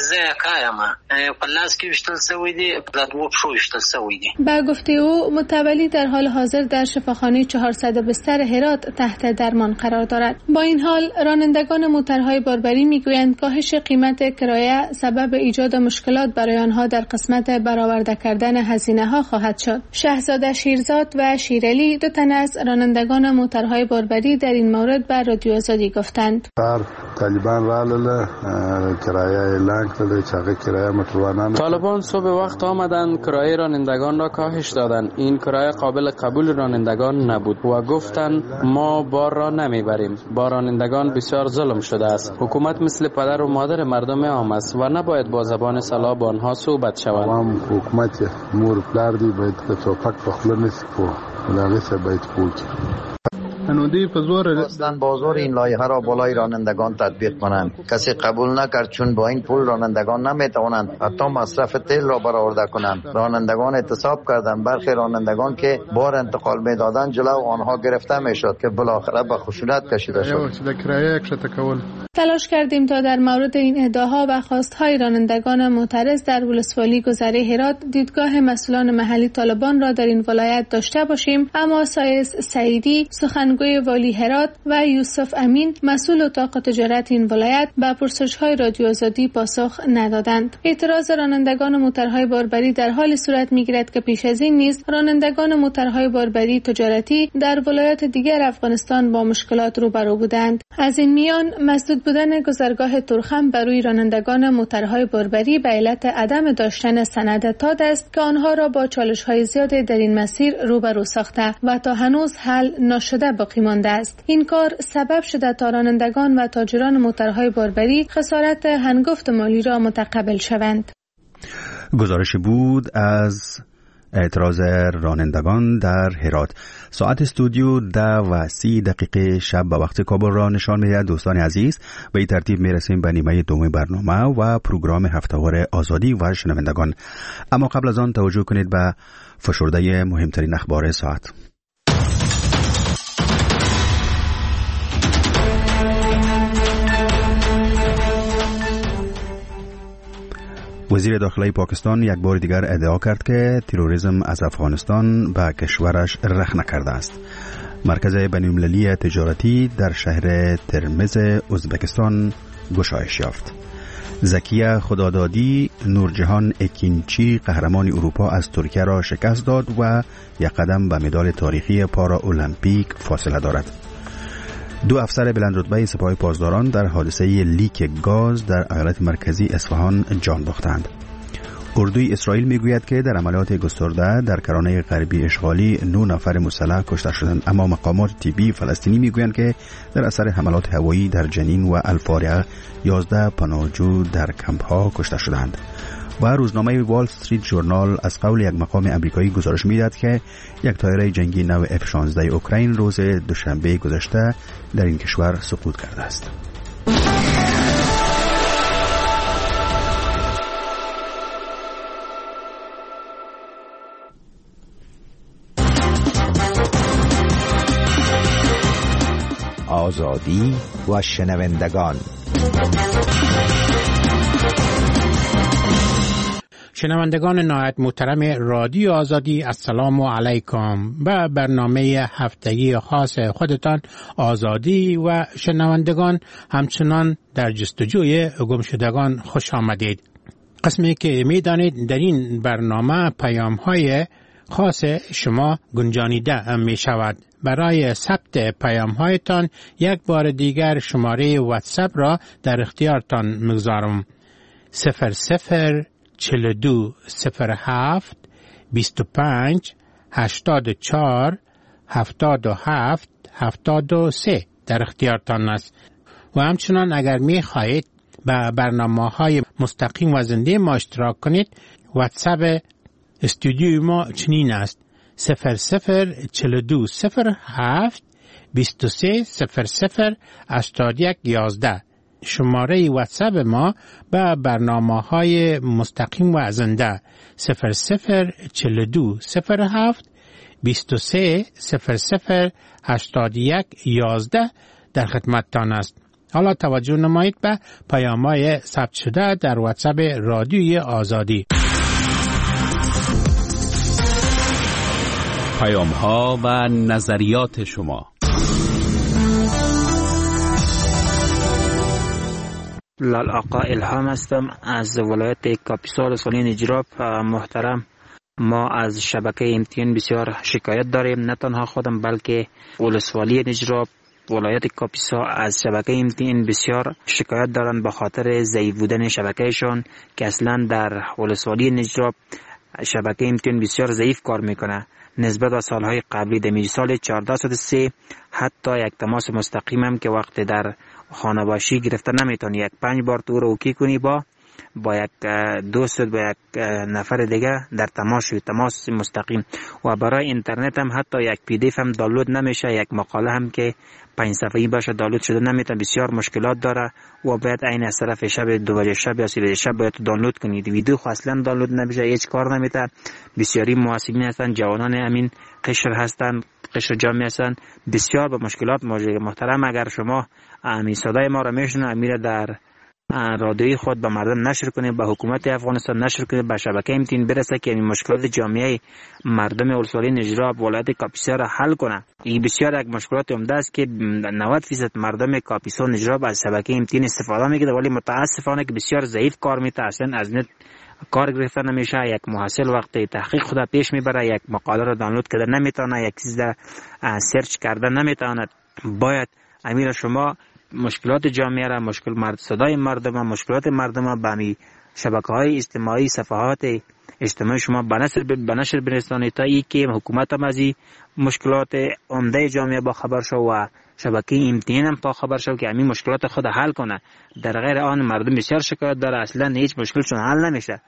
با گفته او متولی در حال حاضر در شفاخانه 400 بستر هرات تحت درمان قرار دارد. با این حال رانندگان موترهای باربری میگویند کاهش قیمت کرایه سبب ایجاد مشکلات برای آنها در قسمت برآورده کردن هزینه ها خواهد شد. شهزاده شیرزاد و شیرعلی، دو تن از رانندگان موترهای باربری، در این مورد بر رادیو آزادی گفتند: طالبان صبح وقت آمدند کرایه رانندگان را کاهش دادند. این کرایه قابل قبول رانندگان نبود و گفتند ما بار را نمیبریم. با رانندگان بسیار ظلم شده است. حکومت مثل پدر و مادر مردم عام است و نباید با زبان سلا با آنها صحبت شود. حکومت مور پلار دی باید توپک په خوله نسی په لاغه سره باید پوک بازار این لایحه را بالای رانندگان تطبیق کنند. کسی قبول نکرد چون با این پول رانندگان نمیتوانند حتی مصرف تیل را برآورده کنند. رانندگان اعتصاب کردند. برخی رانندگان که بار انتقال میدادند جلو آنها گرفته میشد که بالاخره به خشونت کشیده شد. تلاش کردیم تا در مورد این ادعاها و خواستهای رانندگان معترض در ولسوالی گذری هرات دیدگاه مسئولان محلی طالبان را در این ولایت داشته باشیم، اما سایس سعیدی، سخنگوی سخنگوی والی هرات و یوسف امین مسئول اتاق تجارت این ولایت به پرسش‌های رادیو آزادی پاسخ ندادند. اعتراض رانندگان موترهای باربری در حال صورت می‌گیرد که پیش از این نیز رانندگان موترهای باربری تجارتی در ولایات دیگر افغانستان با مشکلات روبرو بودند. از این میان مسدود بودن گذرگاه تورخم بر روی رانندگان موترهای باربری به علت عدم داشتن سند تاد است که آنها را با چالش‌های زیاد در این مسیر روبرو ساخته و تا هنوز حل نشده باقی مانده است. این کار سبب شده تا رانندگان و تاجران موترهای باربری خسارت هنگفت مالی را متقبل شوند. گزارش بود از اعتراض رانندگان در هرات. ساعت استودیو 10:30 شب به وقت کابل را نشان می‌دهد. دوستان عزیز، به این ترتیب میرسیم به نیمه دوم برنامه و پروگرام هفته‌وار آزادی و شنوندگان. اما قبل از آن توجه کنید به فشرده مهمترین اخبار ساعت. وزیر داخلی پاکستان یک بار دیگر ادعا کرد که تروریسم از افغانستان به کشورش رخ نکرده است. مرکز بین‌المللی تجارتی در شهر ترمز ازبکستان گشایش یافت. زکیه خدادادی نورجهان اکینچی قهرمان اروپا از ترکیه را شکست داد و یک قدم به مدال تاریخی پارا المپیک فاصله دارد. 2 افسر بلندرتبه سپاه پاسداران در حادثه لیک گاز در ایالت مرکزی اصفهان جان باختند. اردوی اسرائیل میگوید که در عملیات گسترده در کرانه غربی اشغالی 9 نفر مسلح کشته شدند، اما مقامات طبی فلسطینی میگویند که در اثر حملات هوایی در جنین و الفارعه 11 پناهجو در کمپ ها کشته شدند. و روزنامه وال استریت ژورنال از قول یک مقام امریکایی گزارش می‌دهد که یک طیاره جنگی نو F-16 اوکراین روز دوشنبه گذشته در این کشور سقوط کرده است. آزادی و شنوندگان. شنوندگان نهایت محترم رادیو آزادی، السلام علیکم. به برنامه هفتگی خاص خودتان آزادی و شنوندگان همچنان در جستجوی گمشدگان خوش آمدید. قسمی که میدانید در این برنامه پیام‌های خاص شما گنجانیده می شود. برای ثبت پیام‌هایتان یک بار دیگر شماره واتساپ را در اختیارتان می‌گذارم. 0042 07 25 84 77 73 در اختیارتان است. و همچنان اگر می خواهید به برنامه‌های مستقیم و زنده ما اشتراک کنید، واتساپ استودیوی ما چنین است: 0042 07 23 00 81 11. شماره واتساپ ما به برنامه‌های مستقیم و زنده 0042 07 23 00 81 11 در خدمتتان است. حالا توجه نمایید به پیام‌های ثبت شده در واتساپ رادیوی آزادی. پیام‌ها و نظریات شما. لال آقا الهام هستم از ولایت کاپیسا رسولی نجراب. محترم، ما از شبکه امتیان بسیار شکایت داریم، نه تنها خودم بلکه ولسوالی نجراب، ولایت کاپیسا از شبکه امتیان بسیار شکایت دارند به خاطر ضعیف بودن شبکهشان که اصلا در ولسوالی نجراب شبکه امتیان بسیار ضعیف کار میکنه نسبت به سالهای قبلی. در سال 1403 حتی یک تماس مستقیم هم که وقت در خانه باشی گرفته نمیتونی، یک 5 بار تو رو اوکی کنی با یک دوست با یک نفر دیگه در تماس مستقیم. و برای اینترنت هم حتی یک پی دی اف هم دانلود نمیشه، یک مقاله هم که 5 صفحه‌ای باشه دانلود شده نمیتونه، بسیار مشکلات داره و باید عین از طرف شب 2 بجه شب یا 3 بجه شب باید دانلود کنید. ویدیو اصلا دانلود نمیشه، هیچ کار نمیته. بسیاری محاسبین هستن، جوانان همین قشر هستن، قشر جامعه هستن، بسیار به مشکلات مواجه. محترم، اگر شما همین صدای ما را میشنوید، میره در رادیوی خود به مردم نشر کنه، به حکومت افغانستان نشر کنه، به شبکه امتین برسه که این مشکلات جامعه مردم ولسوالی نجراب ولایت کاپیسا را حل کنه. این بسیار یک مشکلات عمده است که 90% مردم کاپیسا نجراب از شبکه امتین استفاده میکنه، ولی متاسفانه که بسیار ضعیف کار میته، اصلا از نت کار گرفته نمیشه. یک محصل وقتی تحقیق خود پیش میبره یک مقاله را دانلود کرده نمیتونه، یک چیز را سرچ کرده نمیتونه. باید امیر شما مشکلات جامعه را، صدای مردم، مشکلات مردم به می شبکه‌های اجتماعی، صفحات اجتماعی شما به نشر برسانید تا ای که حکومت هم از این مشکلات عمده جامعه با خبر شو و شبکه امتحان هم با خبر شو که همین مشکلات خود حل کنه. در غیر آن مردم بسیار شکایت داره، اصلا هیچ مشکلشون حل نمیشه.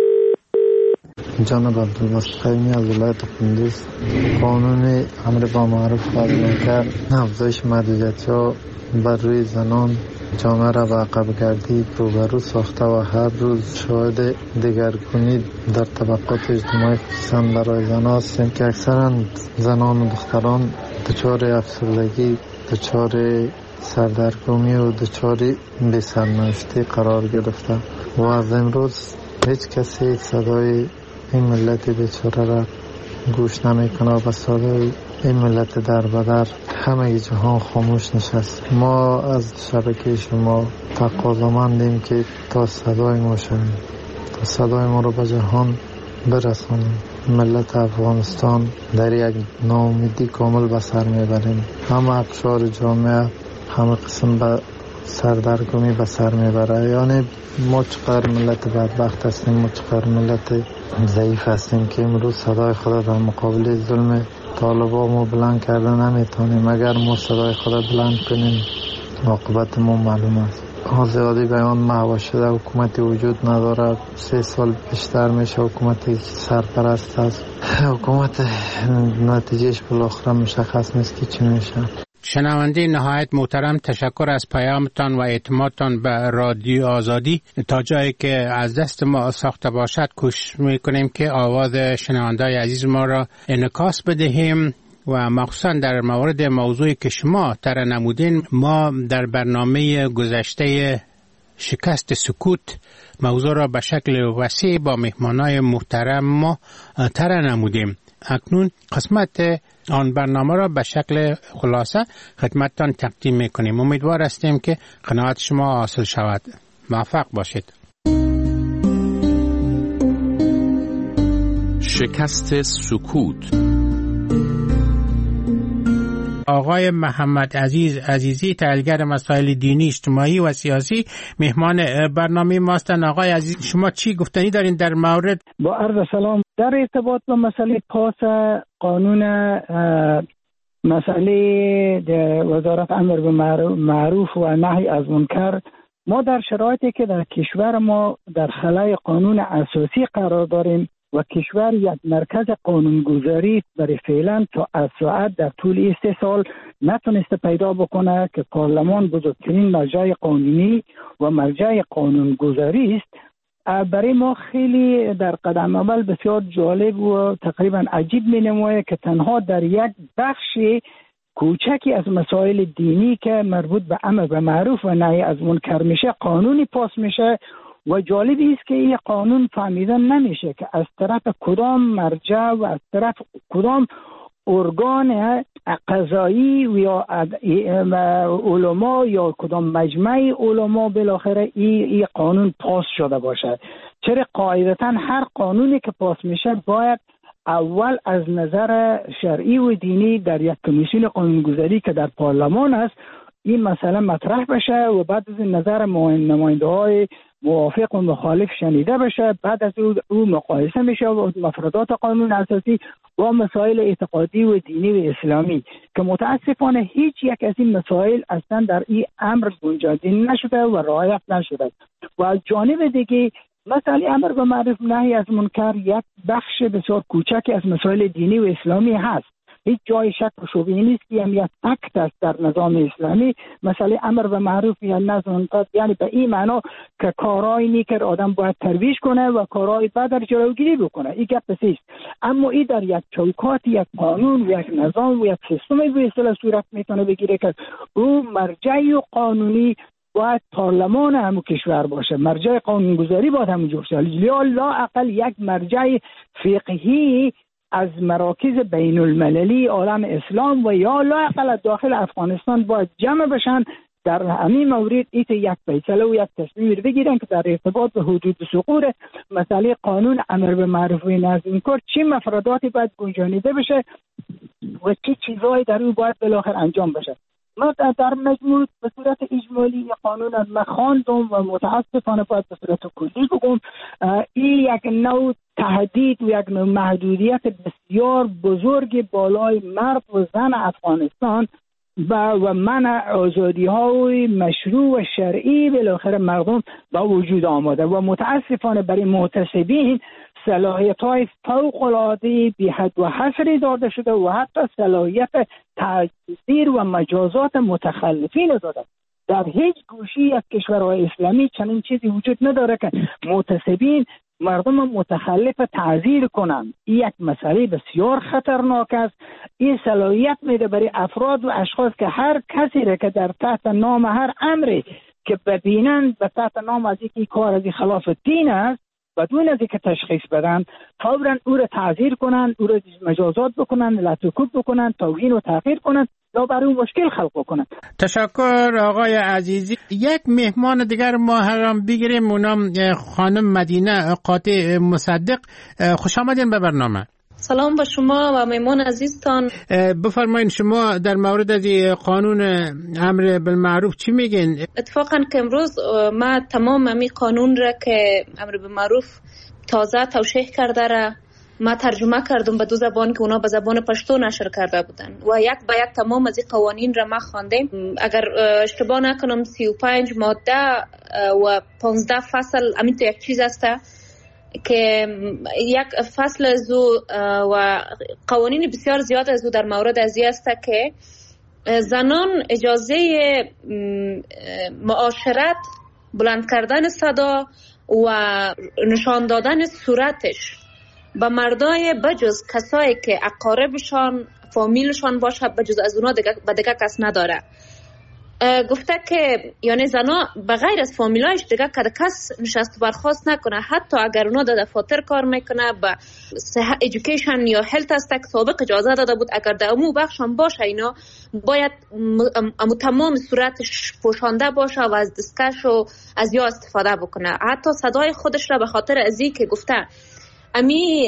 جناب عبدالباسط خیمی از ولایت قندوز، قانون امر با معروف و منکر افزایش محدودیت‌ها بر روی زنان جامعه را به عقب گردی روبرو ساخته و هر روز شاهد دگرگونی در طبقات اجتماعی خصوصا برای زنان هستیم که اکثرا زنان و دختران دچار افسردگی، دچار سردرگمی و دچار بی‌سرنوشتی قرار گرفته و از امروز هیچ کسی صدای این ملت بیچاره را گوش نمیکنه و به صدای این ملت در بدر همه جهان خاموش نشست. ما از شبکه شما تقاضامندیم که تا صدای ما شویم، تا صدای ما رو به جهان برسانیم. ملت افغانستان در یک ناامیدی کامل به سر میبریم، همه اقشار جامعه همه قسم به سردرگمی به سر میبره. یعنی ما چقدر ملت بدبخت هستیم، ما چقدر ملت ضعیف هستیم که امروز صدای خود در مقابل ظلم طالبان ما بلند کرده نمیتونیم. اگر ما صدای خود بلند کنیم عاقبت ما معلوم است. آزادی بیان محو شده، حکومتی وجود نداره. 3 سال بیشتر میشه حکومتی سرپرست است. حکومت نتیجهش بالاخره مشخص نیست که چی میشه. شنونده نهایت محترم، تشکر از پیامتان و اعتمادتان به رادیو آزادی. تا جایی که از دست ما ساخته باشد کوشش میکنیم که آواز شنونده‌های عزیز ما را انعکاس بدهیم و مخصوصا در مورد موضوعی که شما طرح نمودین. ما در برنامه گذشته شکست سکوت موضوع را به شکل وسیع با مهمانای محترم ما طرح نمودیم. اکنون قسمت آن برنامه را به شکل خلاصه خدمتتان تقدیم میکنیم. امیدوار هستیم که قناعت شما حاصل شود. موفق باشید. شکست سکوت. آقای محمد عزیزی، تحلیلگر مسائل دینی، اجتماعی و سیاسی، مهمان برنامه ماستن. آقای عزیز، شما چی گفتنی دارین در مورد؟ با عرض سلام. در ارتباط با مسئله پاس قانون مسئله وزارت امر به معروف و نهی از منکر، ما در شرایطی که در کشور ما در خلای قانون اساسی قرار داریم و کشور یک مرکز قانونگذاری برای فعلا تا از ساعت در طول 3 سال نتونسته پیدا بکنه که پارلمان بزرگترین مرجع قانونی و مرجع قانونگذاری است. برای ما خیلی در قدم اول بسیار جالب و تقریبا عجیب می نماید که تنها در یک بخش کوچکی از مسائل دینی که مربوط به امر به معروف و نهی از منکر میشه قانونی پاس میشه و جالب است که این قانون فهمیدن نمیشه که از طرف کدام مرجع و از طرف کدام ارگان قضایی و یا علما یا کدام مجمع علما بالاخره این قانون پاس شده باشه. چرا قاعدتا هر قانونی که پاس میشه باید اول از نظر شرعی و دینی در یک کمیسیون قانونگذاری که در پارلمان است این مسئله مطرح بشه و بعد از نظر نماینده های موافق و مخالف شنیده بشه، بعد از او مقایسه میشه و مفردات قانون اساسی با مسائل اعتقادی و دینی و اسلامی که متاسفانه هیچ یک از این مسائل اصلا در این امر گنجانده نشده و رعایت نشده. و از جانب دیگه مسئله امر به معروف نهی از منکر یک بخش بسیار کوچکی از مسائل دینی و اسلامی هست. هیچ جای شک و شبهه نیست که یک اکت است در نظام اسلامی مسئله امر به معروف یا نهی از منکر، یعنی به این معنا که کارهای نیک آدم باید ترویج کنه و کارهای بد در جلوگیری بکنه. این گپ است. اما این در یک چوکات، یک قانون و یک نظام و یک سیستمی به اصطلاح صورت میتونه بگیره که او مرجع قانونی باید پارلمان همون کشور باشه، مرجع قانونگذاری باید همون جور شه. لا اقل یک مرجع فقهی از مراکز بین المللی عالم اسلام و یا لا اقل داخل افغانستان باید جمع بشن در همین مورد ایت یک فیصله و یک تصمیم بگیرن که در ارتباط به حدود سقوط مسئله قانون امر به معروف و نهی از منکر چه مفرداتی باید گنجانیده بشه و چه چیزایی در اون باید بالاخره انجام بشه. ما در مجموع به صورت اجمالی قانون از مخاندم و متاسفانه باید به صورت کلی بگم این یک نوع تهدید و یک نوع محدودیت بسیار بزرگ بالای مرد و زن افغانستان و منع آزادی های مشروع و شرعی بالاخره مردم با وجود آمده و متاسفانه برای معتصبین صلاحیت های فوق العاده بی حد و حصری داده شده و حتی صلاحیت تعزیر و مجازات متخلفین داده. در هیچ گوشی از کشورهای اسلامی چنین چیزی وجود نداره که معتصبین مردم متخلف تعزیر کنند. این یک مسئله بسیار خطرناک است. این صلاحیت میده برای افراد و اشخاص که هر کسی را که در تحت نام هر امری که ببینند به تحت نام از اینکه کار از خلاف دین است بدون از اینکه تشخیص بدن فوراً او را تعزیر کنند، او را مجازات بکنند، لطوکوب بکنند، توهین و تحقیر کنند یا برای اون مشکل خلق کنند. تشکر آقای عزیزی. یک مهمان دیگر ما هم بگیریم، اونم خانم مدینه قاطع مصدق. خوش آمدین به برنامه. سلام به شما و مهمان عزیزتان. بفرمایید شما در مورد از قانون امر بالمعروف چی میگین؟ اتفاقا که امروز ما تمام امی قانون را که امر بالمعروف تازه توشیح کرده را ما ترجمه کردم به دو زبان که اونا به زبان پشتو نشر کرده بودن و یک به یک تمام از این قوانین را ما خواندیم. اگر اشتباه نکنم 35 ماده و 15 فصل همین تو یک چیز است که یک فصل زو و قوانین بسیار زیاد از در مورد ازی است که زنان اجازه معاشرت، بلند کردن صدا و نشان دادن صورتش به مردای بجز کسایی که اقاربشان فامیلشان باشه بجز از اونا به دیگه کس نداره. گفته که یعنی زنا بغیر از فامیلایش دیگه کس نشست برخواست نکنه، حتی اگر اونا در دفاتر کار میکنه به ایژوکیشن یا هلت است که سابق اجازه داده بود اگر در امو بخشان باشه اینا باید تمام صورتش پوشانده باشه و از دستکش و از یا استفاده بکنه. حتی صدای خودش را به خاطر ازی که گفته امی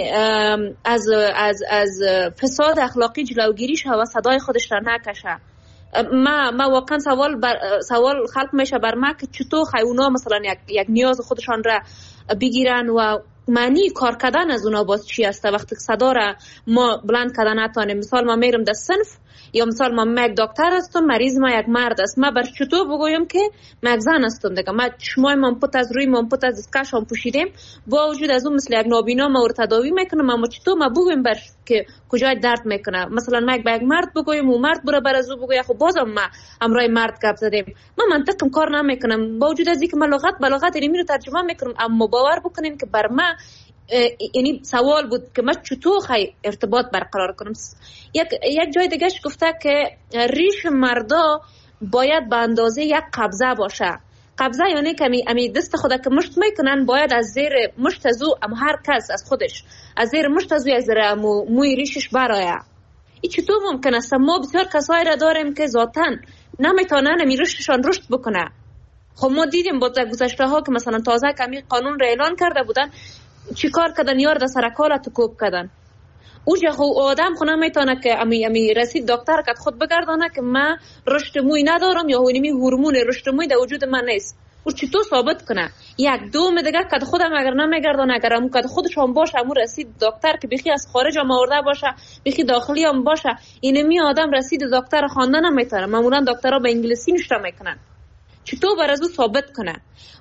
از فساد اخلاقی جلوگیری شه و صدای خودش را نکشه. ما واقعا سوال خلق میشه بر ما که چطور اونا مثلا یک نیاز خودشان را بگیرن و معنی کار کردن از اونا باز چی است وقتی صدا را ما بلند کردن نتانیم. مثال ما میرم در صنف یا مثال ما یک دکتر هستم، مریض ما یک مرد است، ما بر چطور بگویم که ما یک زن هستم دیگه، ما چشمای من پت از روی من پت از دستکشم پوشیدیم با وجود از اون مثل یک نابینا ما تداوی میکنم، ما چطور ما بگویم بر که کجای درد میکنه. مثلا ما یک مرد بگویم و مرد برو بر از او بگویم خب بازم ما همراه مرد گپ زدیم، ما منطقم کار نمیکنم با وجود از اینکه ما بلاغت علمی رو ترجمه میکنم. اما باور بکنین که بر ما یعنی سوال بود که من چطور ارتباط برقرار کنم. یک جای دیگهش گفته که ریش مردا باید به اندازه یک قبضه باشه. قبضه یعنی که امی دست خدا که مشت میکنن باید از زیر مشت ازو هر کس از خودش از زیر مشت ازو یک زیر موی ریشش برایه. این چطور ممکن است؟ ما بسیار کسایی را داریم که ذاتاً نمیتونن امی ریششان رشد بکنه. خب ما دیدیم با گذشته ها که مثلا تازه کمی قانون را اعلان کرده بودن چی کار کردن؟ یار در سرکال تکوب کردن. اوجه خو آدم خو نمیتونه که امی رسید دکتر که خود بگردانه که من رشد موی ندارم یا هونیمی هورمون رشد موی در وجود من نیست. او چطور ثابت کنه؟ یک دوم دیگه که خودم اگر نمیگردانه اگر همون که خودش هم باشه همون رسید دکتر که بخی از خارج هم آورده باشه بخی داخلی هم باشه اینمی آدم رسید دکتر خوانده نمیتونه. معمولا دکترها به انگلیسی نشته میکنن. چطور بر از او ثابت کنه؟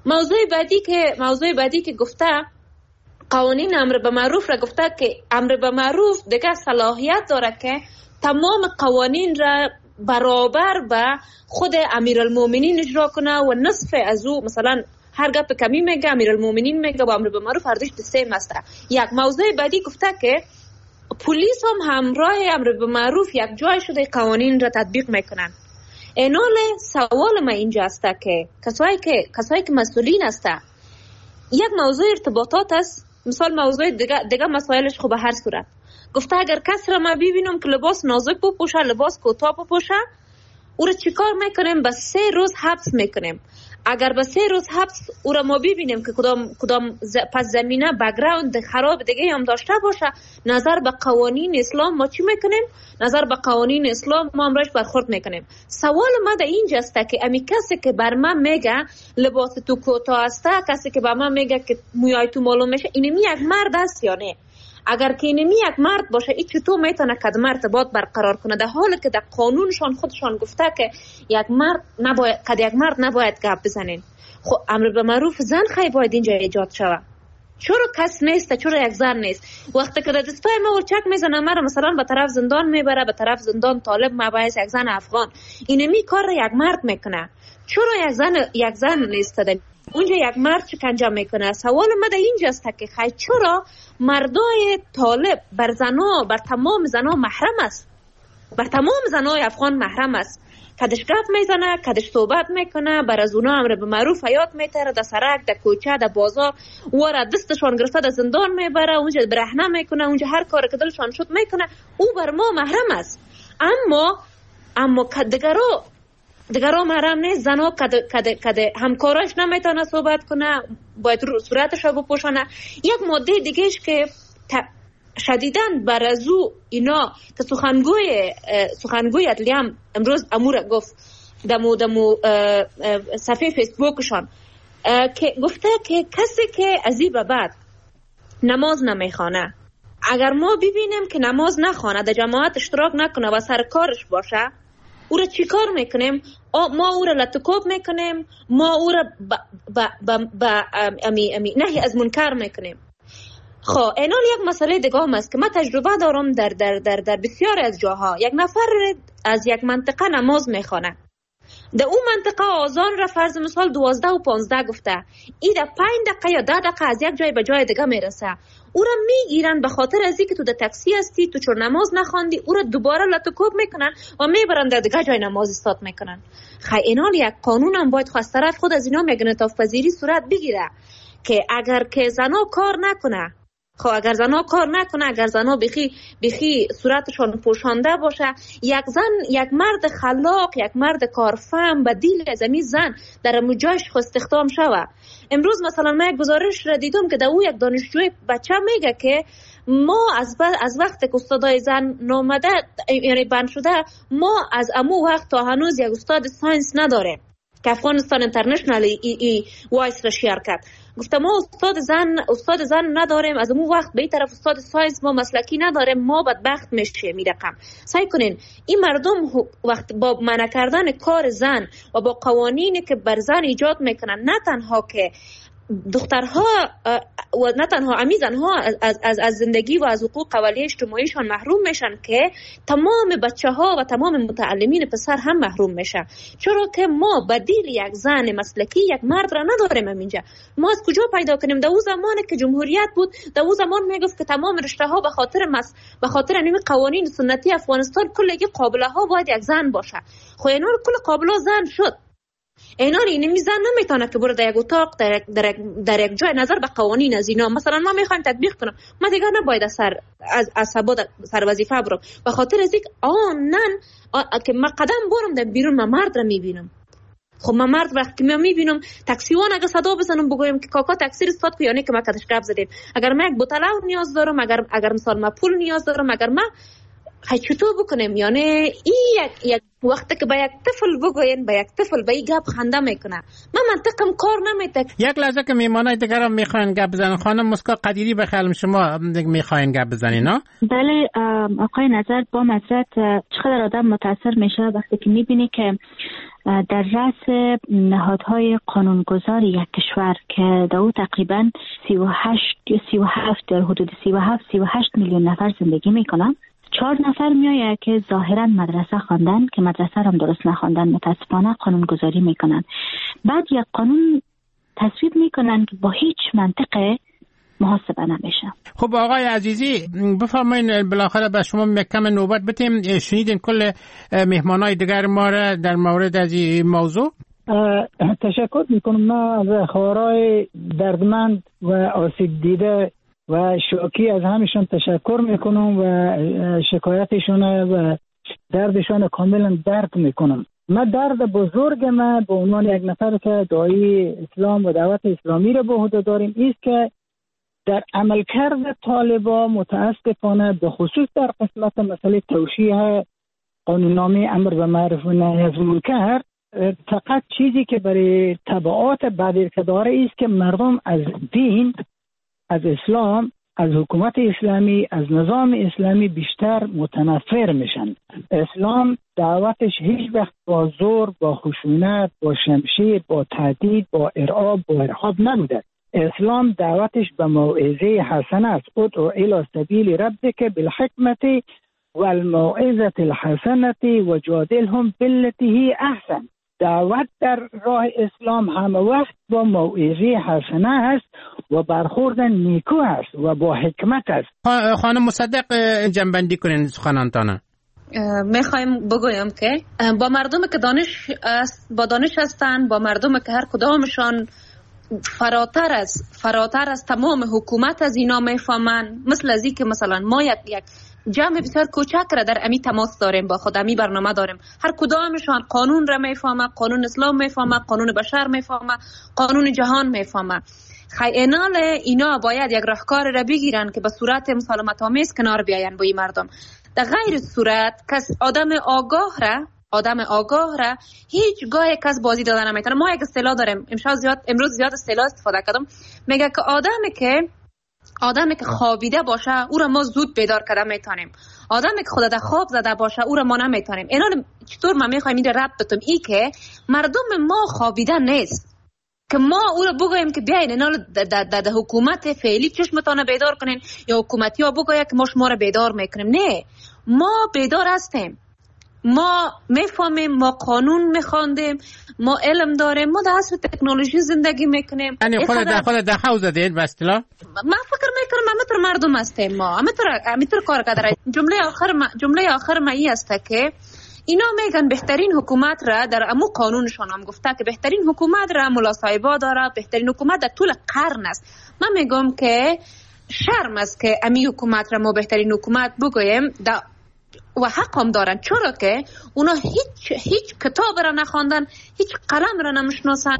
موضوع بعدی که گفته قوانین امر به معروف را گفته که امر به معروف دیگه صلاحیت داره که تمام قوانین را برابر به خود امیرالمومنین اجرا کنه و نصف از او مثلا هر گپ کمی میگه امیرالمومنین میگه و امر به معروف هر دوش سیم است. یک موضوع بعدی گفته که پلیس هم همراه امر به معروف یک جای شده قوانین را تطبیق میکنن. اینال سوال ما اینجا است که کسایی که مسئولین است، یک موضوع ارتباطات است، مثال موضوع دیگه مسائلش خب به هر صورت گفته اگر کس را ما ببینم که لباس نازک بپوشه، لباس کوتاه بپوشه، او را چیکار میکنیم؟ به 3 روز حبس میکنیم. اگر به 3 روز حبس او را ما ببینیم که کدام پس زمینه بک‌گراند خراب دیگه هم داشته باشه، نظر به قوانین اسلام ما چی میکنیم؟ نظر به قوانین اسلام ما امرش برخورد میکنیم. سوال ما در اینجا است که امی کسی که بر من میگه لباس تو کوتاه است، کسی که بر من میگه که موهای تو معلوم میشه، اینمی یک مرد است یا نه؟ اگر که اینمی یک مرد باشه، این چطور میتونه کدام ارتباط برقرار کنه، در حالی که در قانونشان خودشان گفته که یک مرد نباید گپ بزنین؟ خب امر به معروف زن خیلی باید اینجا ایجاد شود. چرا کس نیست؟ چرا یک زن نیست؟ وقتی که در دستای ما ورچک میزنه، مرا مثلا به طرف زندان میبره، به طرف زندان طالب مباحث یک زن افغان، اینمی کار را یک مرد میکنه. چرا یک زن نیست؟ اونجا یک مرد شکنجه میکنه. سوال من در اینجا است که چرا مردای طالب بر تمام زنا محرم است؟ بر تمام زنای افغان محرم است. کدش گپ میزنه، کدش صحبت میکنه، بر از اونا امر به معروف حیات میتره، در سرک، در کوچه، در بازار، ورا دستشان گرفته در زندان میبره، اونجا برهنه میکنه، اونجا هر کار که دلشان شد میکنه. او بر ما محرم است. اما دیگران محرم نیست. زنا کده همکاراش نمیتونه صحبت کنه، باید صورتش رو بپوشانه. یک ماده دیگهش که شدیداً بر از او اینا که سخنگوی عدلیه امروز امور گفت دمو صفحه فیسبوکشان که گفته که کسی که از این به بعد نماز نمیخوانه، اگر ما ببینیم که نماز نخوانه، در جماعت اشتراک نکنه و سر کارش باشه، او را چی کار میکنیم؟ ما او را لطکوب میکنیم، ما او را نهی از منکر میکنیم. خب اینال یک مسئله دیگه هم است که من تجربه دارم در بسیار از جاها. یک نفر از یک منطقه نماز میخوانه، در اون منطقه آذان را فرض مثال 12 و 15 گفته، این در 5 دقیقه یا 10 دقیقه از یک جای به جای دیگه میرسه، او را میگیرن به خاطر از اینکه تو در تاکسی هستی، تو چون نماز نخواندی، او را دوباره لطکوب میکنن و میبرن در دیگه جای نماز استاد میکنن. اینال یک قانون هم باید از طرف خود از اینا انعطاف پذیری صورت بگیره که اگر که زنا کار نکنه، اگر زنا بخی صورتشون پوشانده باشه، یک مرد خلاق، یک مرد کارفهم بدیل از این زن در مجاش استخدام شوه. امروز مثلا من یک گزارش را دیدم که در او یک دانشجوی بچه میگه که ما از وقت که استادای زن نامده یعنی بند شده، ما از امو وقت تا هنوز یک استاد ساینس نداریم که افغانستان اینترنشنال وایس را شیر کرد. گفتم ما استاد زن نداریم، از اون وقت به این طرف استاد ساینس ما مسلکی نداریم، ما بدبخت میشه. می رقم سعی کنین این مردم وقت با منع کردن کار زن و با قوانینی که بر زن ایجاد میکنن، نه تنها که دخترها و نه تنها زنها از زندگی و از حقوق اولیه اجتماعیشان محروم میشن، که تمام بچه ها و تمام متعلمین پسر هم محروم میشن. چرا که ما بدیل یک زن مسلکی، یک مرد را نداریم اینجا. ما از کجا پیدا کنیم؟ در اون زمانی که جمهوریت بود، در اون زمان میگفت که تمام رشته ها به خاطر نمی قوانین سنتی افغانستان کلگی قابله ها باید یک زن باشه. خو اینا کل قابله زن شد. اینمی زن نمیتونه که بره در یک اتاق در یک جای نظر به قوانین از اینا. مثلا ما میخوایم تطبیق کنم، ما دیگه نباید از سر وظیفه برم به خاطر از اینکه که ما قدم برم در بیرون ما مرد را میبینم. خب من مرد وقتی که میبینم تاکسیوان اگه صدا بزنم بگویم که کاکا تاکسی استاد کو، یعنی که ما کدش گپ زدیم. اگر من یک بوتل نیاز دارم، اگر مثلا ما پول نیاز دارم، اگر ما چطور بکنیم؟ یعنی این یک وقتی که به یک طفل بگوین، به یک طفل به این گپ خنده میکنه. من منطقم کار نمیده. یک لحظه که میمانای دیگر هم میخواین گپ بزنن. خانم مسکا قدیری به خیال شما میخواین گپ بزنین ها؟ بله آقای نظر، با معذرت چقدر آدم متاثر میشه وقتی که میبینی که در رأس نهادهای قانونگذار یک کشور که در او تقریبا 37 در حدود 38 میلیون نفر زندگی میکنن، 4 نفر میآید که ظاهرا مدرسه خواندن که مدرسه هم درست نخواندن، متاسفانه قانونگذاری میکنن. بعد یک قانون تصویب میکنن که با هیچ منطقه محاسبه نمیشه. خب آقای عزیزی بفرمایید، بالاخره به شما کم نوبت بتیم. شنیدین کل مهمانای دیگر ما را در مورد از این موضوع؟ تشکر میکنم. من از خبرهای دردمند و آسیب دیده و شوکی از همشون تشکر میکنم و شکایتشون و دردشون کاملا درک میکنم. من درد بزرگ من به عنوان یک نفر که داعی اسلام و دعوت اسلامی را به عهده داریم است که در عملکرد طالبان متاسفانه به خصوص در قسمت مسئله توشیح قانوننامه امر به معروف و نهی از منکر فقط چیزی که برای تبعات بعدی که داره است که مردم از دین، از اسلام، از حکومت اسلامی، از نظام اسلامی بیشتر متنفر میشن. اسلام دعوتش هیچ وقت با زور، با خشونت، با شمشیر، با تهدید، با ارعاب، با ارهاب نبوده. اسلام دعوتش به موعظه حسنه است. ادعو الی سبیل ربک بالحکمت والموعظه الحسنه وجادلهم بالتی هی احسن. دعوت در راه اسلام همه وقت با موعظه حسنه است و برخورد نیکو است و با حکمت است. خانم مصدق جنبندی کنین سخنانتان. میخوایم بگویم که با مردم که دانش است، با دانش هستند، با مردم که هر کدامشان فراتر از تمام حکومت از اینا میفهمن، مثل از این که مثلا ما یک جمع بسیار کوچک را در امی تماس داریم، با خود امی برنامه داریم، هر کدامشان قانون را میفهمه، قانون اسلام میفهمه، قانون بشر میفهمه، قانون جهان میفهمه. اینال اینا باید یک راهکار را بگیرن که به صورت مسالمت آمیز کنار بیاین با این مردم. در غیر صورت کس آدم آگاه را هیچ گاه کس بازی دادن نمیتونه. ما یک اصطلاح داریم، امروز زیاد اصطلاح استفاده کردم، میگه که آدمی که خوابیده باشه او را ما زود بیدار کردن میتونیم، آدمی که خود در خواب زده باشه او را ما نمیتونیم. اینا چطور ما میخوایم این ربط بتیم؟ ای که مردم ما خوابیده نیست که ما او را بگوییم که بیاین اینا در حکومت فعلی چشمتان بیدار کنین یا حکومتی ها بگوید که ما شما را بیدار میکنیم. نه، ما بیدار هستیم، ما میفهمیم، ما قانون میخواندیم، ما علم داریم، ما در عصر تکنولوژی زندگی میکنیم. یعنی خود در حوزه دید به اصطلاح من فکر میکنم همینطور مردم هستیم، ما همینطور کار کردیم. جمله آخر ما این است که اینا میگن بهترین حکومت را در امو قانونشان هم گفته که بهترین حکومت را ملا صاحبا داره، بهترین حکومت در طول قرن است. من میگم که شرم است که امی حکومت را ما بهترین حکومت بگوییم و حق هم دارن، چرا که اونا هیچ کتاب را نخواندن، هیچ قلم را نمیشناسن.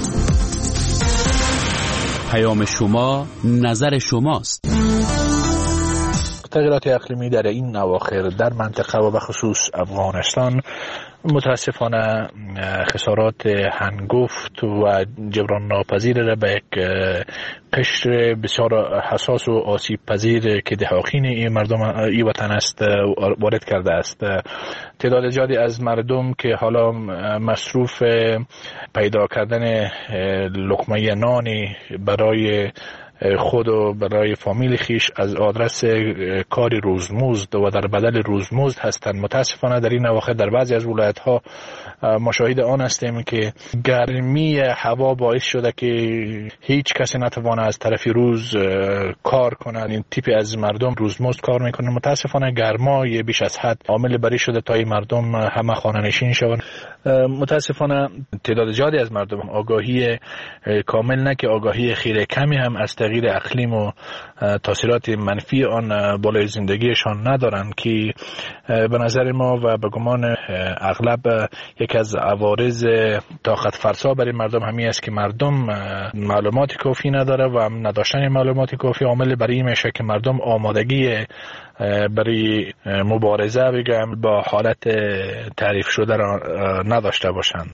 پیام شما، نظر شماست. تغییرات اقلیمی در این اواخر در منطقه و بخصوص افغانستان متاسفانه خسارات هنگفت و جبران ناپذیر را به یک قشر بسیار حساس و آسیب پذیر که دهاقین این مردم این وطن است وارد کرده است. تعداد زیادی از مردم که حالا مصروف پیدا کردن لقمه نانی برای خود و برای فامیل خیش از آدرس کاری روزمزد و در بدل روزمزد هستند. متاسفانه در این اواخر در بعضی از ولایت‌ها مشاهده آن هستیم که گرمی هوا باعث شده که هیچ کسی نتوانه از طرف روز کار کنند. این تیپی از مردم روزمزد کار میکنند. متاسفانه گرمای بیش از حد عامل بری شده تا این مردم همه خانه‌نشین شوند. متاسفانه تعداد زیادی از مردم آگاهی کامل نه که آگاهی خیلی کمی هم از تغییر اقلیم و تاثیرات منفی آن بالای زندگیشان ندارند که به نظر ما و به گمان اغلب یک از عوارض طاقت فرسا برای مردم همین است که مردم معلومات کافی نداره و نداشتن معلومات کافی عامل برای این میشه که مردم آمادگی برای مبارزه بگم با حالت تعریف شده را نداشته باشند.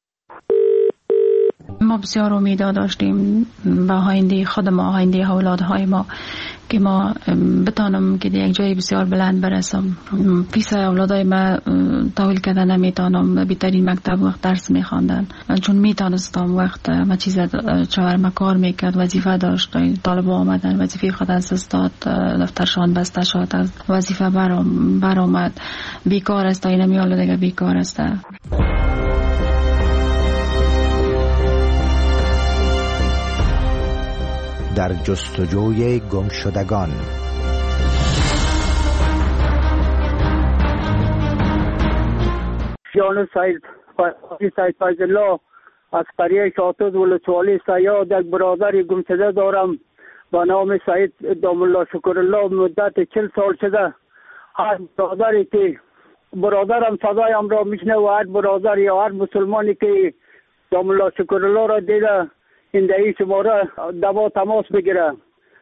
ما بسیار امیدها داشتیم به آینده خود ما، آینده اولادهای ما، که ما بتانم که یک جای بسیار بلند برسم. پیش اولادای ما تحویل کردن نمیتونم، بهترین مکتب وقت درس میخواندن، چون میتونستم وقت ما چیز چهارم کار میکرد، وظیفه داشت، طالب آمدن وظیفه خود از استاد، دفترشان بسته شد، وظیفه برآمد، بیکار است، این میال دیگه بیکار است. در جستجوی گمشدگان. جان سید فیض الله از قریه شاتوز ولسوالی سیاد یک برادر گمشده دارم با نام سید دام الله شکر الله. مدت 40 سال شده هر برادری که برادرم صدایم را میشنه و هر برادر یا هر مسلمانی که دام الله شکر الله را دیده این دهی شماره دوا تماس بگیره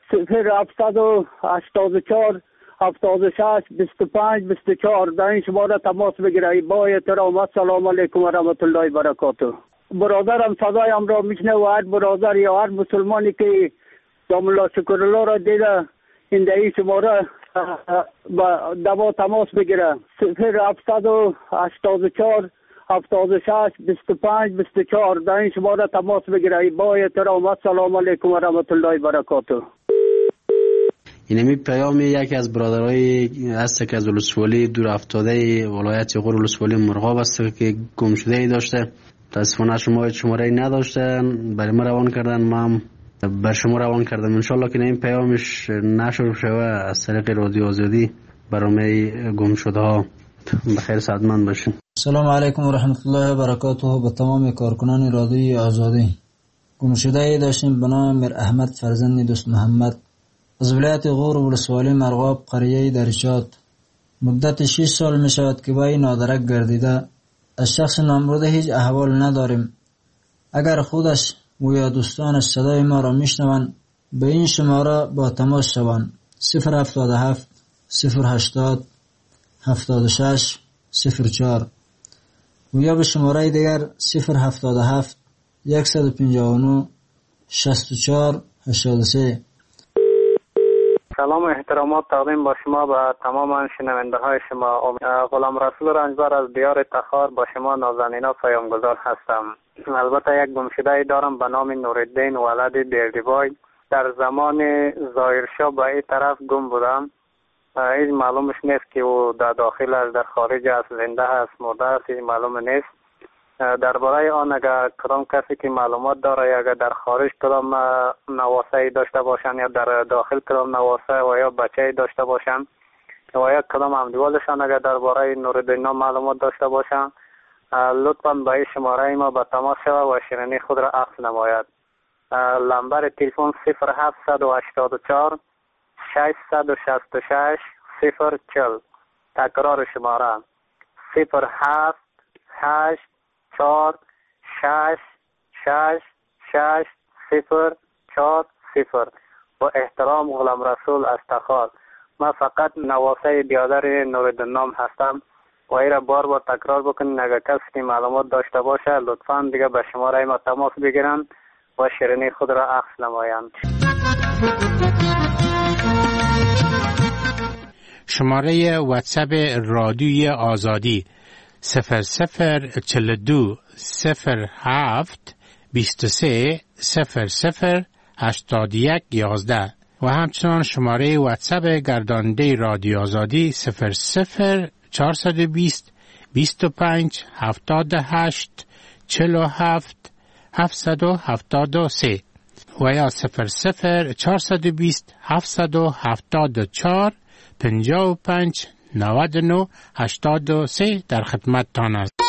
0784 76 25 24 در این شماره تماس بگیره. با احترام السلام علیکم و رحمت الله و برکاته. برادرم صدایم را میشنه و هر برادر یا هر مسلمانی که دام الله شکر الله را دیده این دهی شماره دوا تماس بگیره 0784 76 25 24 در این شماره تماس بگیره. با احترام السلام علیکم و رحمت الله و برکاته. اینمی پیام یکی از برادرای هست که از ولسوالی دور افتاده ولایت غور ولسوالی مرغاب است که گم شده ای داشته. متاسفانه شماره نداشته، برای ما روان کردن، ما بر شما روان کردم. انشالله که این پیامش نشر شوه از طریق رادیو آزادی برای گم شده ها. بخیر سعادتمند باشین. سلام علیکم و رحمت الله و برکاته. به تمام کارکنان رادیو آزادی. گم شده ای داشتیم به نام میر احمد فرزند دوست محمد از ولایت غور ولسوالی مرغاب قریه درشات. مدت 6 سال می شود که وی نادرک گردیده. از شخص نامبرده هیچ احوال نداریم. اگر خودش و یا دوستانش صدای ما را میشنوند به این شماره با تماس شوند 077 080 76 04 و یا به شماره دیگر 077 159 64 83. سلام و احترامات تقدیم با شما به تمام شنونده های شما. غلام رسول رنجبر از دیار تخار با شما نازنینا پیامگذار هستم. البته یک گمشده دارم به نام نورالدین ولد بیردیبای. در زمان ظاهرشاه به این طرف گم بودم. هیچ معلومش نیست که او در داخل است، در خارج است، زنده است، مرده است، هیچ معلوم نیست. درباره آن اگر کدام کسی که معلومات داره یا اگر در خارج کدام نواسه داشته باشن یا در داخل کدام نواسه و یا بچه داشته باشن و یا کدام همدیوالشان اگر درباره نورالدین معلومات داشته باشن لطفاً به این شماره ما به تماس شود و شیرینی خود را عکس نماید. نمبر تلفن 0784 666 040. تکرار شماره 078 4 6 6 6 0 4 0. با احترام غلام رسول از تخار. من فقط نواسه بیادر نورالدین هستم و ای را بار بار تکرار بکنین. اگر کسی که معلومات داشته باشه لطفاً دیگه به شماره ما تماس بگیرن و شیرینی خود را عکس نمایند. شماره واتساپ رادیوی آزادی 0042 07 23 00 81 11 و همچنان شماره واتساپ گرداننده رادیو آزادی 00 420 25 78 47 773 و یا 00 420 774 55 99 83 در خدمت تان است.